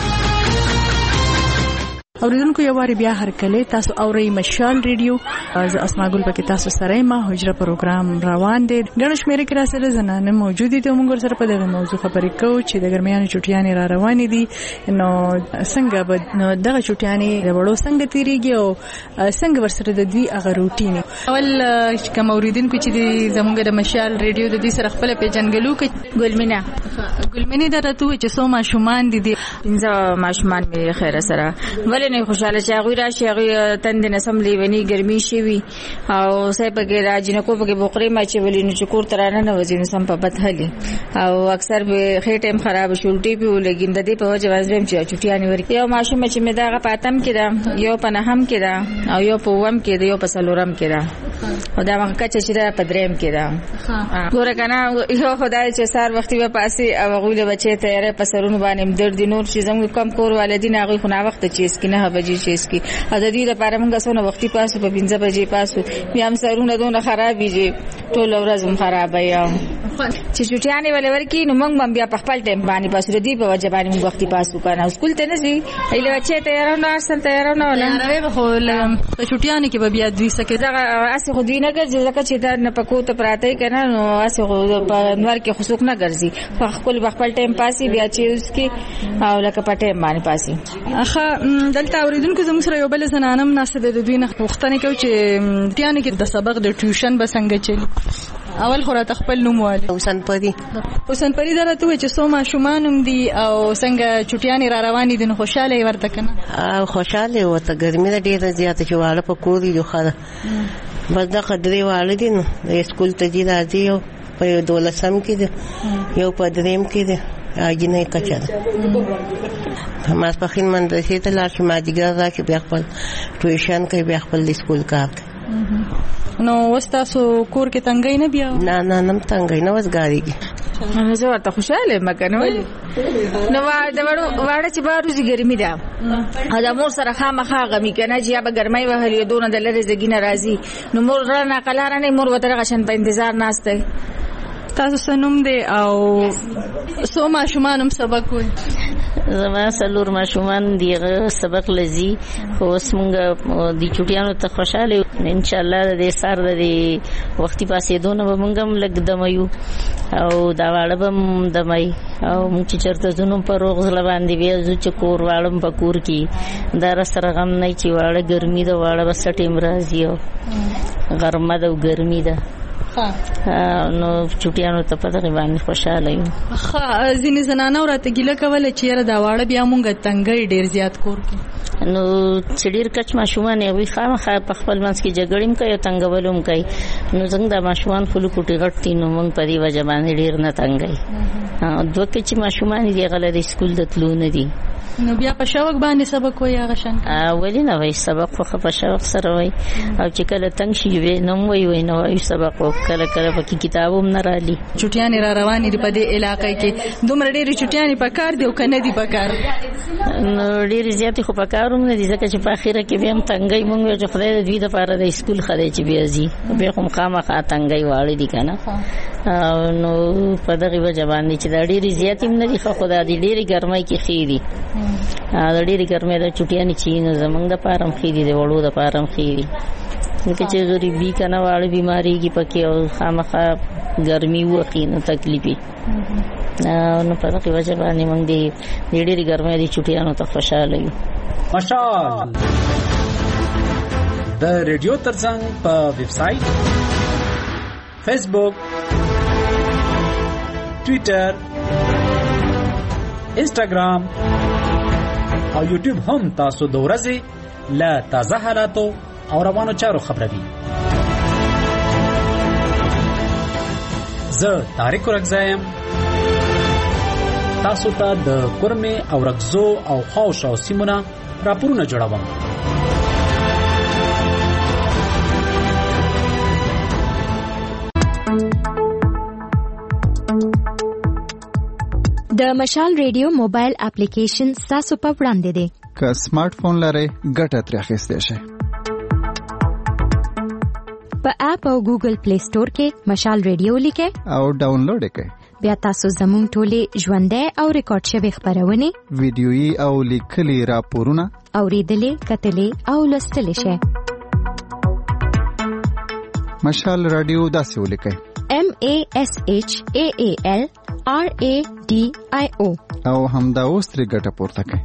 اوریدونکو یو واری بیا هر کله تاسو اوري مشال ریډیو از اسماء ګل پکې تاسو سره ما حجره پروګرام روان دي. ګڼ شمېر کې را سره زنانه موجود دي. موږ سره په دغه موضوع خبرې کوو چې د ګرمیانو چټیانې را روانې دي. نو څنګه به نو دغه چټیانې د وړو څنګه تیریږي او څنګه ورسره د دوی هغه روټین. اول کوم اوریدونکو چې زموږ د مشال ریډیو د دې سره خپل پیژنګلو کې ګلمینا ګلمنې درته چې سو ماشومان دي دي پنځه ماشومان مې خیر سره ولې نه خوشاله چې هغه راشي هغه تند نسم لیونی ګرمي شي وي او سې پکې راځي نو کو پکې بوقري ما چې ولې نو چې کور ترانه نه وځي نو سم په بدهلي او اکثر به خې ټیم خراب شولټي په لګین د دې په وجه وازم چې چټیانی ورکی یو ماشوم چې مې داغه پاتم کړه یو په نهم کړه او یو په وم کړه یو په سلورم کړه او دا هغه کچ چې دا پدریم کړه ګوره کنه یو خدای چې سار وختي په پاسي او غوله بچي ته په سرونو باندې درد نور چې زموږ کم کور والدین هغه خو نه وخت چې اسکی نه بجې چې اسکی ا د دې لپاره موږ سونه وختي پاسو په پنځه بجې پاسو بیا هم سرونه دونه خراب دي ټول ورځ هم خراب یا چې چټیانې ولې ورکی نو موږ بیا په خپل ټیم باندې پاسو ردی په وجه باندې موږ وختي پاسو کنه سکول ته نه زی ایله بچي ته یاره نو اصل ته یاره نو نه خو په چټیانې کې به بیا دوی سکه دا اسه خو دوی نه ګرځي ځکه چې دا نه پکو ته پراته کنه نو اسه خو په نور کې خصوص نه ګرځي په خپل خپل ټیم پاسي بیا چې اسکی او لکه په ټیم باندې پاسي. اخه دلته اوریدونکو زموږ سره یو بل زنانم ناسه د دوی نه پوښتنه کوي چې ټیانې کې د سبق د ټیوشن به څنګه چلی. اول خو راته خپل نوم واله حسین پری حسین پری درته چې سو ماشومان هم دي او څنګه چټیانې را روانې دي نو خوشاله ورته کنه او خوشاله وته ګرمي ډیره زیاته چې واله په کوري جو خاله بس دا قدرې والدین د سکول ته دي راځي او په دولسم کې دي یو په دریم کې دي اجنه کچا ما په خین مدرسې ته لاړ شم ماجګر راکې بیا خپل ټیوشن کوي بیا خپل سکول کار نو وستاسو کور کې تنګای نه بیا نه نه نم تنګای نه وسګاریږي نو زه ورته خوشاله مکنه نو دا وړو وړه چې باروزي ګرمي ده او دا مور سره خامخا غمي کنه چې به ګرمای وهلې دونه د لری زګینه راځي نو مور رانه قلار نه مور وتره غشن په انتظار ناشته. تاسو سنوم دی او سو ماشومان هم سبق وي زما سلور ماشومان دیغه سبق لذي خو اسمنګ دی چټیانو ته خوشاله ان شاء الله د سار د وختي پاسې دونه به مونږ هم لګ دمایو او دا واړه بم دمای او مونږ چې چرته زونم په روغ زل باندې بیا زو چې کور واړم په کور کې دا سره غم نه چې واړه ګرمي دا واړه بس ټیم راځي او ګرمه دا ګرمي ده نو چټیانو ته په دغه باندې خوشاله یم. ها ځینې زنانه ورته ګیله کوله چې یاره دا واړه بیا مونږ تنګي ډیر زیات کور کې نو چې ډیر کچ ماشومان یې وي خامخا په خپل منځ کې جګړې کوي تنګولم کوي نو څنګه دا ماشومان خلک کوټي غټي نو مونږ په دې وجه باندې ډیر نه تنګي دوه کچ ماشومان دي غل د سکول د تلو نه دي نو بیا په شوق باندې سبق وای هغه شان اولی نه وای سبق خو په شوق سره وای او چې کله تنگ شي وای نو وای وای نو وای سبق کله کله په کتابوم نه رالي. چټیانې را روانې دي په دې علاقې کې دومره ډېرې چټیانې په کار دي او کنه دي په کار نو ډېرې زیاتې خو په کاروم نه دي ځکه چې په اخره کې به هم تنګي مونږ چې خدای دې د لپاره د سکول خدای چې بیا زی به هم خامخا تنګي واړې دي کنه نو په دغه وجه باندې چې دا ډېرې زیاتې نه دي خو خدای دې ډېرې ګرمای کې خېدي دا ډېرې ګرمای د چټیانې چې نو زمونږ د پارم خېدي د وړو د پارم خېدي که چې غریبي کنه واړه بیماری کې پکې او خامخا ګرمي وکړي نو تکلیفي نو په دغه وجه باندې موږ دې ډېرې ګرمۍ دي چټیانو ته خوشاله یو. مشال د ریډیو ترڅنګ په ویب سټ فیسبوک ټوئیټر انسټاګرام او یوټیوب هم تاسو د ورځې له تازه حالاتو او روانو چارو خبروي. زه طارق رغزایم تاسو ته د کورمه او رغزو او خوش او سیمونه راپورونه جوړوم. د مشال ریډیو موبایل اپلیکیشن تاسو په وړاندې دی. که سمارټ فون لرئ ګټه ترې اخیستی شئ. په اپ او ګوګل پلی سٹور کې مشال ریډیو لیکئ او ډاونلوډ یې کړئ. بیا تاسو زموږ ټولې ژوندۍ او ریکارډ شوي خبرونه، ویډیويي او لیکلي راپورونه اوریدلې، کتلې او لوستلی شئ. مشال رادیو داسې ولیکئ: M A S H A A L R A D I O او همدا اوس ترې ګټه پورته کړئ.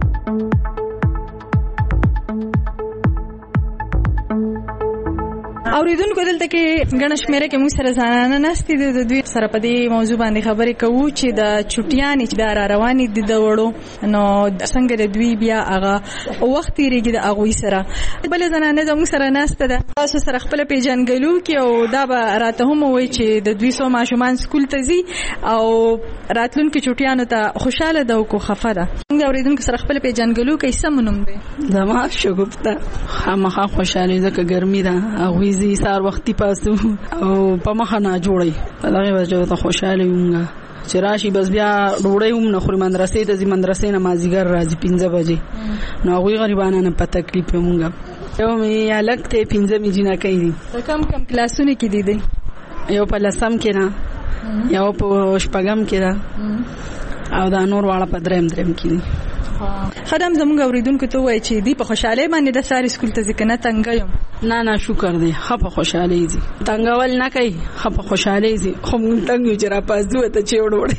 اوریدونکو دلته کې غنښ مېره کې موږ سره ځانانه نستې د دوی سره په دې موضوع باندې خبرې کوو چې د چټیانې چې د را روانې دي د وړو نو څنګه د دوی بیا هغه وخت تیریږي د هغوی سره. بل ځانانه د موږ سره نسته ده، تاسو سره خپل پیژنګلو کې او دا به راته هم وایي چې د دوی څو ماشومان سکول ته ځي او راتلونکي چټیانو ته خوشاله ده او کو خفه ده. موږ اوریدونکو سره خپل پیژنګلو کې څه نوم دی؟ زما شګفته خامخا خوشاله ځکه ګرمي ده هغوی زی سار وختي پاسو او په مخه نه جوړي په دغه وجه ته خوشاله یم چې راشي بس بیا ډوړې هم نه خوري. مدرسې ته ځي، مدرسې نه مازیګر راځي پنځه بجې نو هغوی غریبانه نه په تکلیف مونږ یو مې الګ ته پنځه مې جنا کوي. کم کم کلاسونه کې دي دي یو په لسم کې نه یو په شپږم کې ده او دا نور واړه په دریم دریم کې دي. خدام زموږ اوریدونکو ته وایي چې دی په خوشاله باندې د ساري سکول ته ځکه نه تنګ یم. نه نه شکر دی خو په خوشاله دي تنګول نه کوي خو په خوشاله دي خو مونږ تنګ یو چې را پازو ته چې وړوړې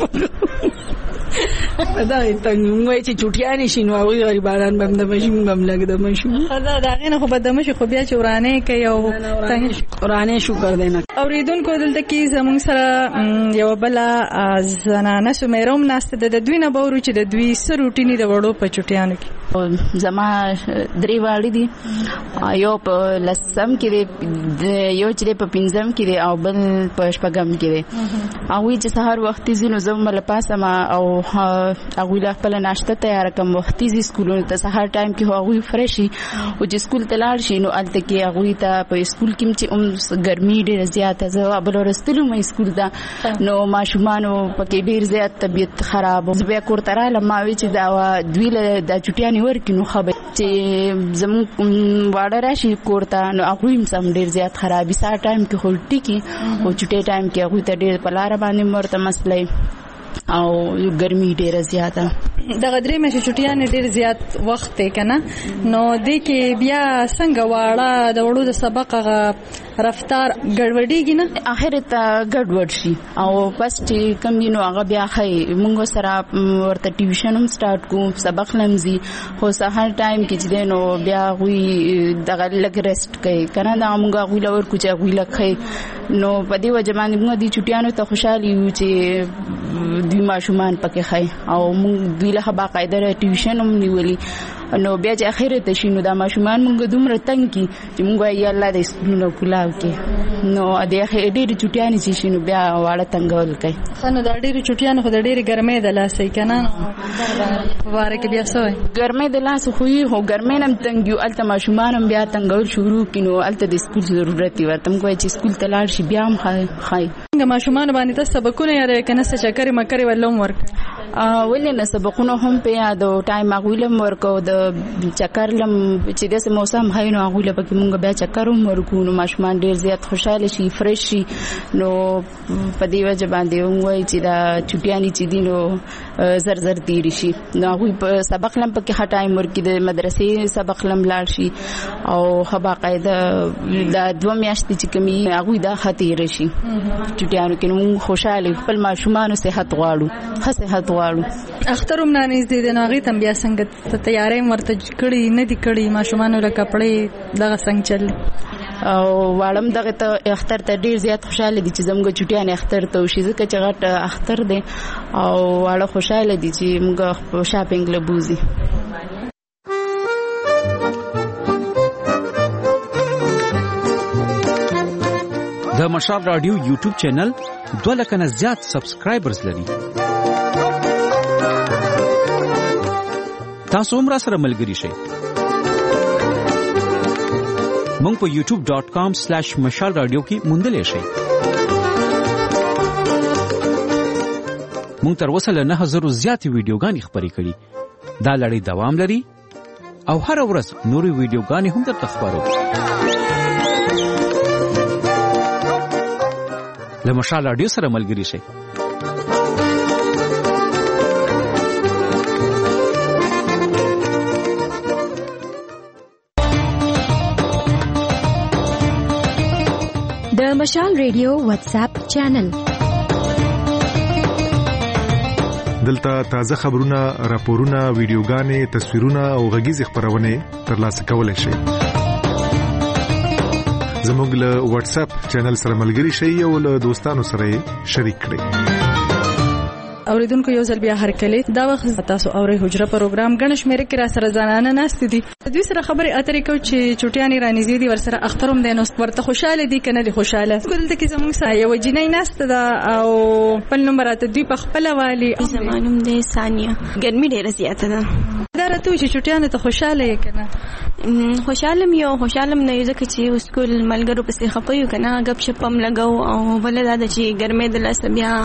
دا ته موږ چې چټیانې شینو او غریبانان بم د مشي موږ هم لګ د مشي دا دا غینه خو بد مشي خو بیا چورانه کوي او قرانه شکر دی نه. اوریدونکو دلته کې زموږ سره یو بل زنانه سمیروم ناشته د دوی نه بورو چې د دوی سره روټینی د وړو په چټیانو کې زما درې واړې دي، یو په لسم کې دی، یو چې په پنځم کې دی او بل په شپږم کې دی. هغوی چې سهار وختي ځي نو زه هم له پاسه ما او هغوی له خپله ناشته تیاره کړم وختي ځي سکولونو ته. سهار ټایم کې خو هغوی فرش شي او چې سکول ته لاړ شي نو هلته کې هغوی ته په سکول کې چې هم ګرمي ډېره زیاته، زه بل ورځ تلم سکول ته نو ماشومانو پکې ډېر زیات طبیعت خراب. زه بیا کور ته رالم ما وی چې دا دوی له دا چټیانې ورکړي نو خبر چې زموږ واړه راشي کور ته نو هغوی هم سم ډېر زیات خرابي. سهار ټایم کې خو ټیکي او چټې ټایم کې هغوی ته ډېر په لاره باندې ورته مسله او ګرمي ډېره زیاته. دغه درې میاشتې چټیانې ډېر زیات وخت دی که نه نو دې کې بیا څنګه واړه د وړو د سبق هغه رفتار ګډوډېږي نه اخر ته ګډوډ شي او پس چې کم دي نو هغه بیا ښایي موږ سره ورته ټیوشن هم سټارټ کوو سبق لمزي خو سهار ټایم کې چې دی نو بیا هغوی دغه لږ ریسټ کوي که نه دا موږ هغوی له ورکړو چې هغوی لږ ښایي نو په دې وجه باندې موږ دې چټیانو ته خوشحال یو چې دوی ماشومان پکې ښایي او موږ دوی له باقاعده ټیوشن هم نیولي نو بیا چې اخر ته شي نو دا ماشومان موږ دومره تنګ کی چې موږ یې الله دې سکولونو کولاو کې نو د اخر ډېرې چټیانې چې شي نو بیا واړه تنګول کوي. نو دا ډېرې چټیانې خو د ډېرې ګرمۍ د لاسه که نه واره کې بیا څه وایي ګرمۍ د لاسه خو یې خو ګرمۍ نه هم تنګ یو هلته ماشومان هم بیا تنګول شروع کړي نو هلته د سکول ضرورت یې ورته موږ وایي چې سکول ته لاړ شي بیا هم ښایي. څنګه ماشومانو باندې ته سبقونه یادوي که نه څه چکرې مکرې ولا هم ورکوي؟ ولې نه سبقونه هم په یادو ټایم هغوی له هم ورکو د چکر لم چې داسې موسم ښایي نو هغوی له پکې مونږ بیا چکر هم ورکو نو ماشومان ډېر زیات خوشحاله شي فرش شي نو په دې وجه باندې هم وایي چې دا چټیانې چې دي نو زر زر تېرې شي نو هغوی په سبق لم پکې ښه ټایم ورکړي د مدرسې سبق لم لاړ شي او ښه باقاعده دا دوه میاشتې چې کومې هغوی دا ښه تېره شي چټیانو کې نو مونږ خوشحاله خپل ماشومانو صحت غواړو ښه صحت غواړو. اختر هم رانږدې دی نو هغې ته هم بیا څنګه تیاری هم ورته کړي نه دي کړي ماشومانو له کپړې دغه څنګه چل او واړم دغه ته اختر ته ډېر زیات خوشاله دي چې زموږ چټیانې اختر ته وشي ځکه چې غټ اختر دی او واړه خوشاله دي چې موږ شاپینګ له بوځي. د مشال رادیو یوټیوب چینل دوه لکه نه زیات سبسکرایبرز لري. تاسو هم را سره ملګري شئ. مونږ په یوټیوب ډاٹ کام سلیش مشال رادیو کې موندلای شئ. مونږ تر اوسه له نه زره زیاتې ویډیوګانې خپرې کړي. دا لړۍ دوام لري او هر ورځ نورې ویډیوګانې هم درته خپرو. له مشال رادیو سره ملګري شئ. د مشال ریډیو واتس اپ چینل دلته تازه خبرونه، راپورونه، ویډیوګانې، تصویرونه او غږیزې خبرونه ترلاسه کولای شئ. زموږ له واتس اپ چینل سره ملګري شئ او له دوستانو سره شریک کړئ. اوریدونکو یو ځل بیا هر کله دا وخت تاسو اوري حجره پروګرام غنښ مېره کې را سره ځانانه ناست دي. دوی سره خبرې اترې کو چې چټیانی رانیزي دي ورسره اخترم دي نو ورته خوشاله دي کنه دي خوشاله. ګلته کې زموږ سره یو جنۍ ناست ده او په نمبرات دوی په خپل والی زمانوم دي ثانیه ګرمي ډیره زیاته ده. دا راته چې چټیانه ته خوشاله یې کنه خوشاله مې او خوشاله مې نه ځکه چې سکول ملګرو پسې خپيو کنه غب شپم لګاو او بل دا چې ګرمه د لاس بیا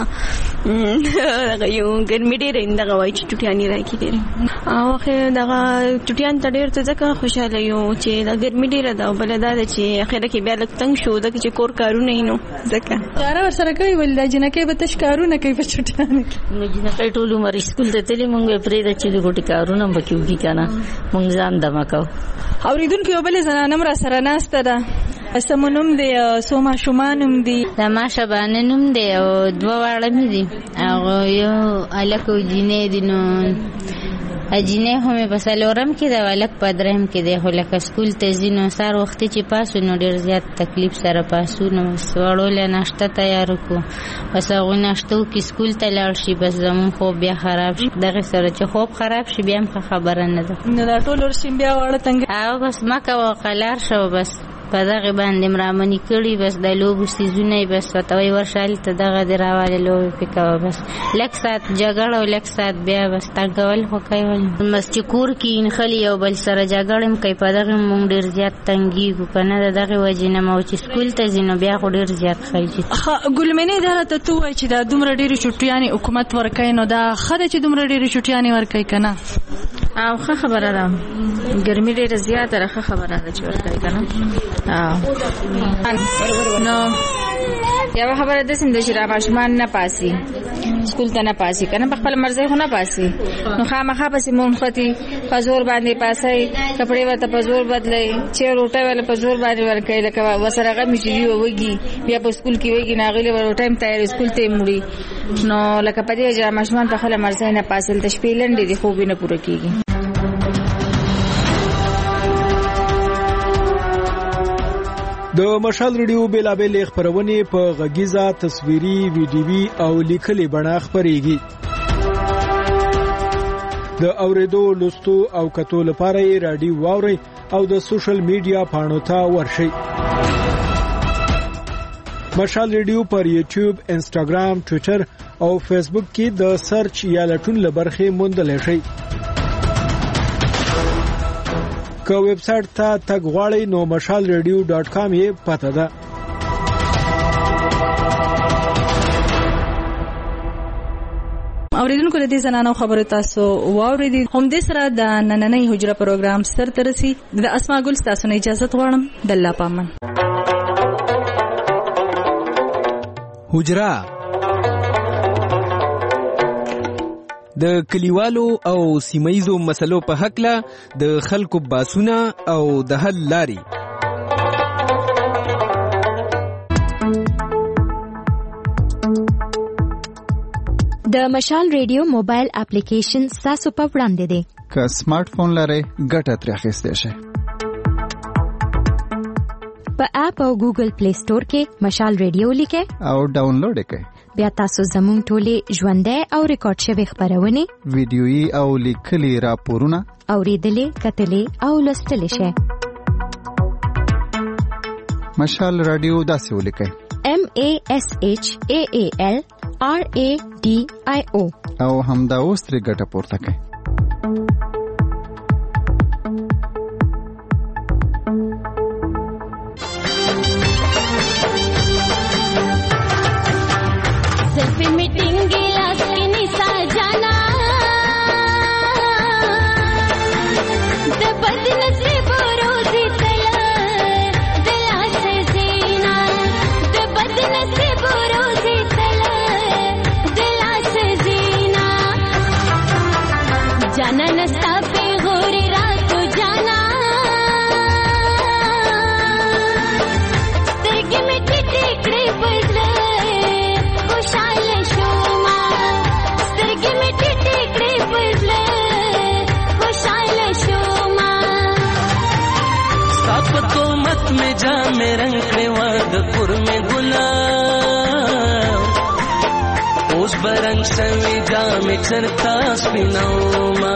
یو ګرمي ډیره انده وای چې چټیانی راکی ډیره او خیر دا چټیان ته ډیر ته ځکه خوشاله یو چې دا ګرمي ډیره دا بل دا چې اخر کې بیا لک تنگ شو دا چې کور کارونه نه ځکه یار ورسره کوي ول دا جنکه به تش کارونه کوي په چټیان کې نو جنکه ټول عمر سکول ته تللی مونږ پرې د چې ګټي کارونه وکيږي کنه مونږ ځان دماکاو. اوریدونکو یو بل زنانم را سره ناسته ده. اسمنوم دی سوما شومانم دی د ما شباننوم دی او دوه واړه مې دي او یو الکو جینې دي نو اجینه هم په سلورم کې دا ولک پدرهم کې دی خو لکه سکول ته ځینو سار وخت چې پاسو نو ډیر زیات تکلیف سره پاسو نو سوړول ناشته تیار کو بس هغه ناشته کې سکول ته لاړ شي بس زمون خو بیا خراب شي دغه سره چې خوب خراب شي بیا هم خبره نه ده نو دا ټول ورشي بیا وړه تنګ او بس ما کا وقلار شو بس په دغه باندې مرامنی کړي بس د لوبو سيزونه بس وتوي ورشال ته دغه دراواله لوب پکاو بس لک سات جګړه او لک سات بیا بس تاګول خو کوي مسجد کور کې انخلی او بل سره جګړم کوي په دغه مونږ ډیر زیات تنګي کو کنه دغه وجنه مو چې سکول ته زینو بیا خو ډیر زیات خلجی ګلمنې درته تو چې دا دومره ډیر چټیانی حکومت ورکای نو دا خره چې دومره ډیر چټیانی ورکای کنه او ښه خبره ده ګرمي ډیره زیاته راخه خبره ده چې ورکای کنه نو یو خبره ده سند چې را ماشمان نه پاسي سکول ته نه پاسي کنه په خپل مرزه خو نه پاسي نو خامخا پسې مونږ په زور باندې پاسي کپڑے ورته په زور بدلای چې روټه ول په زور باندې ورکای لکه وسره غمی چې ویږي بیا په سکول کې ویږي ناغلی ور ټایم تیار سکول ته مړي نو لکه په دې چې ماشمان په خپل مرزه نه پاسل تشپیلند دي خو به نه پوره کیږي. د مشال ریډیو بیلابل خبرونه په غږیزه تصویري ویډیوي او لیکلي بڼه خبريږي. د اوریدو لوستو او کتو لپاره یې رادیو واوري او د سوشل میډیا پاڼو ته ورشئ. مشال ریډیو پر یوټیوب، انستګرام، ټوئیټر او فیسبوک کې د سرچ یا لټون لبرخه موندل شي. که ویب سټ ته تګ غواړئ نو مشال ریډیو ډاټ کام یې پته ده. اوریدونکو د دې زنانو خبره تاسو واورېدي. هم د سره د نننۍ حجره پروګرام سر ترسي د اسماء ګل تاسو نه اجازه غواړم د الله پامن. حجره د کلیوالو او سیمایزو مسلو په حق له د خلکو باسونه او د حل لاري. د مشال ریډیو موبایل اپلیکیشن تاسو په وړاندې دی. که سمارټ فون لرئ ګټه ترې اخیستی شئ. په اپ او ګوګل پلی سٹور کې مشال ریډیو لیکئ او ډاونلوډ یې کړئ. بیا تاسو زموږ ټولې ژوندۍ او ریکارډ شوی خبرونه ویډیويي او لیکلي راپورونه اوریدلې کتلې او لوستلې شئ. مشال رادیو داسې ولیکئ M A S H A A L R A D I O او همدا اوس ترې ګټه پورته کړئ. Selfie meeting गिलास की जाना नस्ता पे गोरी रात जाना سترګې مې ټیټې کړې بزله خوشحاله شوما سترګې مې ټیټې کړې بزله خوشحاله شوما ستا په تهمت مې جامې رنګ کړې وه د کور مې ګلاب اوس به رنګ شوې جامې چرته سپینومه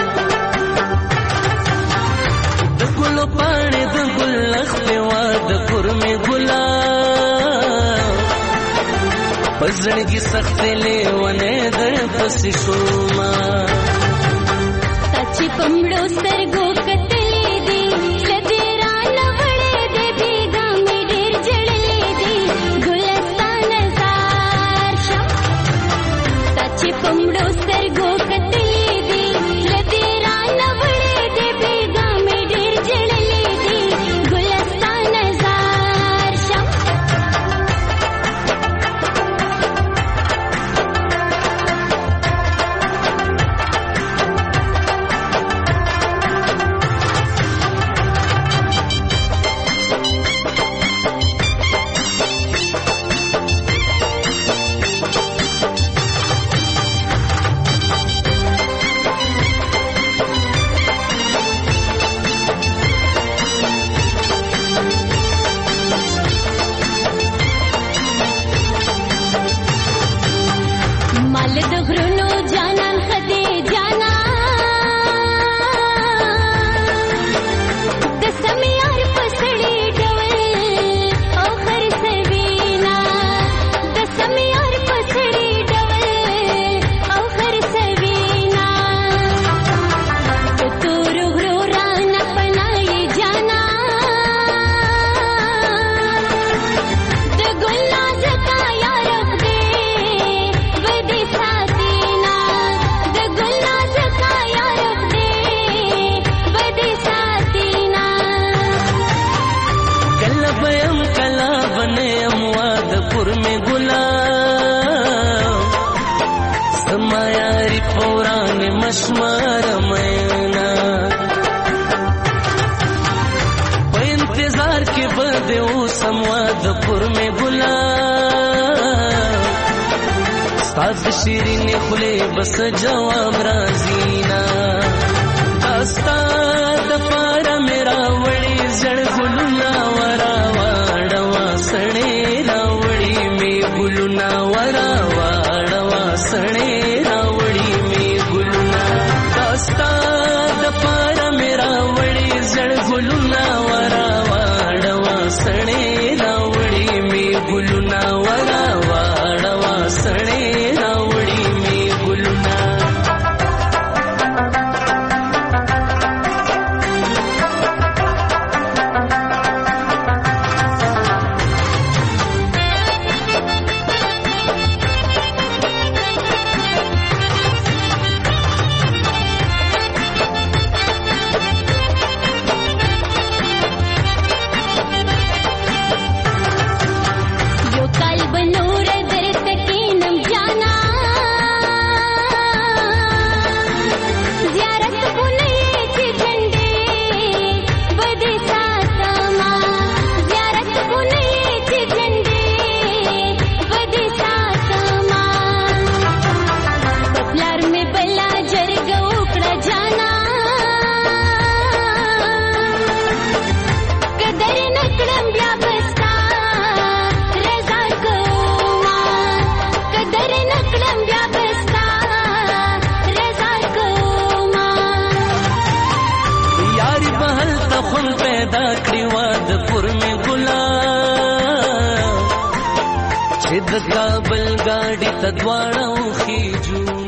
د ګلو پاڼې د ګل لښتې وه د کور مې ګلاب په زړګي سختې لیونۍ درپسې شومه تا چې په مړو سترګو کتلې دي ښه دې رانه وړې دې بېګا مې ډېر ژړلې دي ګلستانه زار شم تا چې په مړو سترګو کتلې دي ښه دې رانه وړې دې بېګا مې ډېر ژړلې دي ګلستانه زار شم مال د غرونو جانان خدي جانا د سمیار پسړي ډول او خر سوینا د سمیار پسړي ډول او خر سوینا تور غرو رانه پنای جانا د ګل ناز کا یار دې ودی ساتینا د ګل ناز کا یار دې ودی ساتینا کله بیم کله بنیم وا د کور مې ګلاب زما یاري پوران مشمار مینا په انتظار کې به دې اوسم وا د کور مې ګلاب ستا د شیرینې خولې بس جواب راځي نه دا ستا دپاره مې راوړي زړ ګلونه وراواړوه سړې راوړي مې ګلونه وراواړوه سړې راوړي مې ګلونه دا ستا دپاره مې راوړي زړ ګلونه وراواړوه سړې راوړي مې ګلونه وراواړوه سړې راوړي مې ګلونه یو کال به نور درته کینم جانا زیارت خونه یې چې جنډې ودې ساتما زیارت خونه یې چې جنډې ودې ساتما په پلار مې بلا جرګه وکړه جانا قدر نه کړم بیا به ستا رضا کومه قدر نه کړم بیا به ستا رضا کومه یاري به هلته خون پیدا کړي وه د کور مې ګلاب چې د کابل ګاډي ته دواړه وخیجو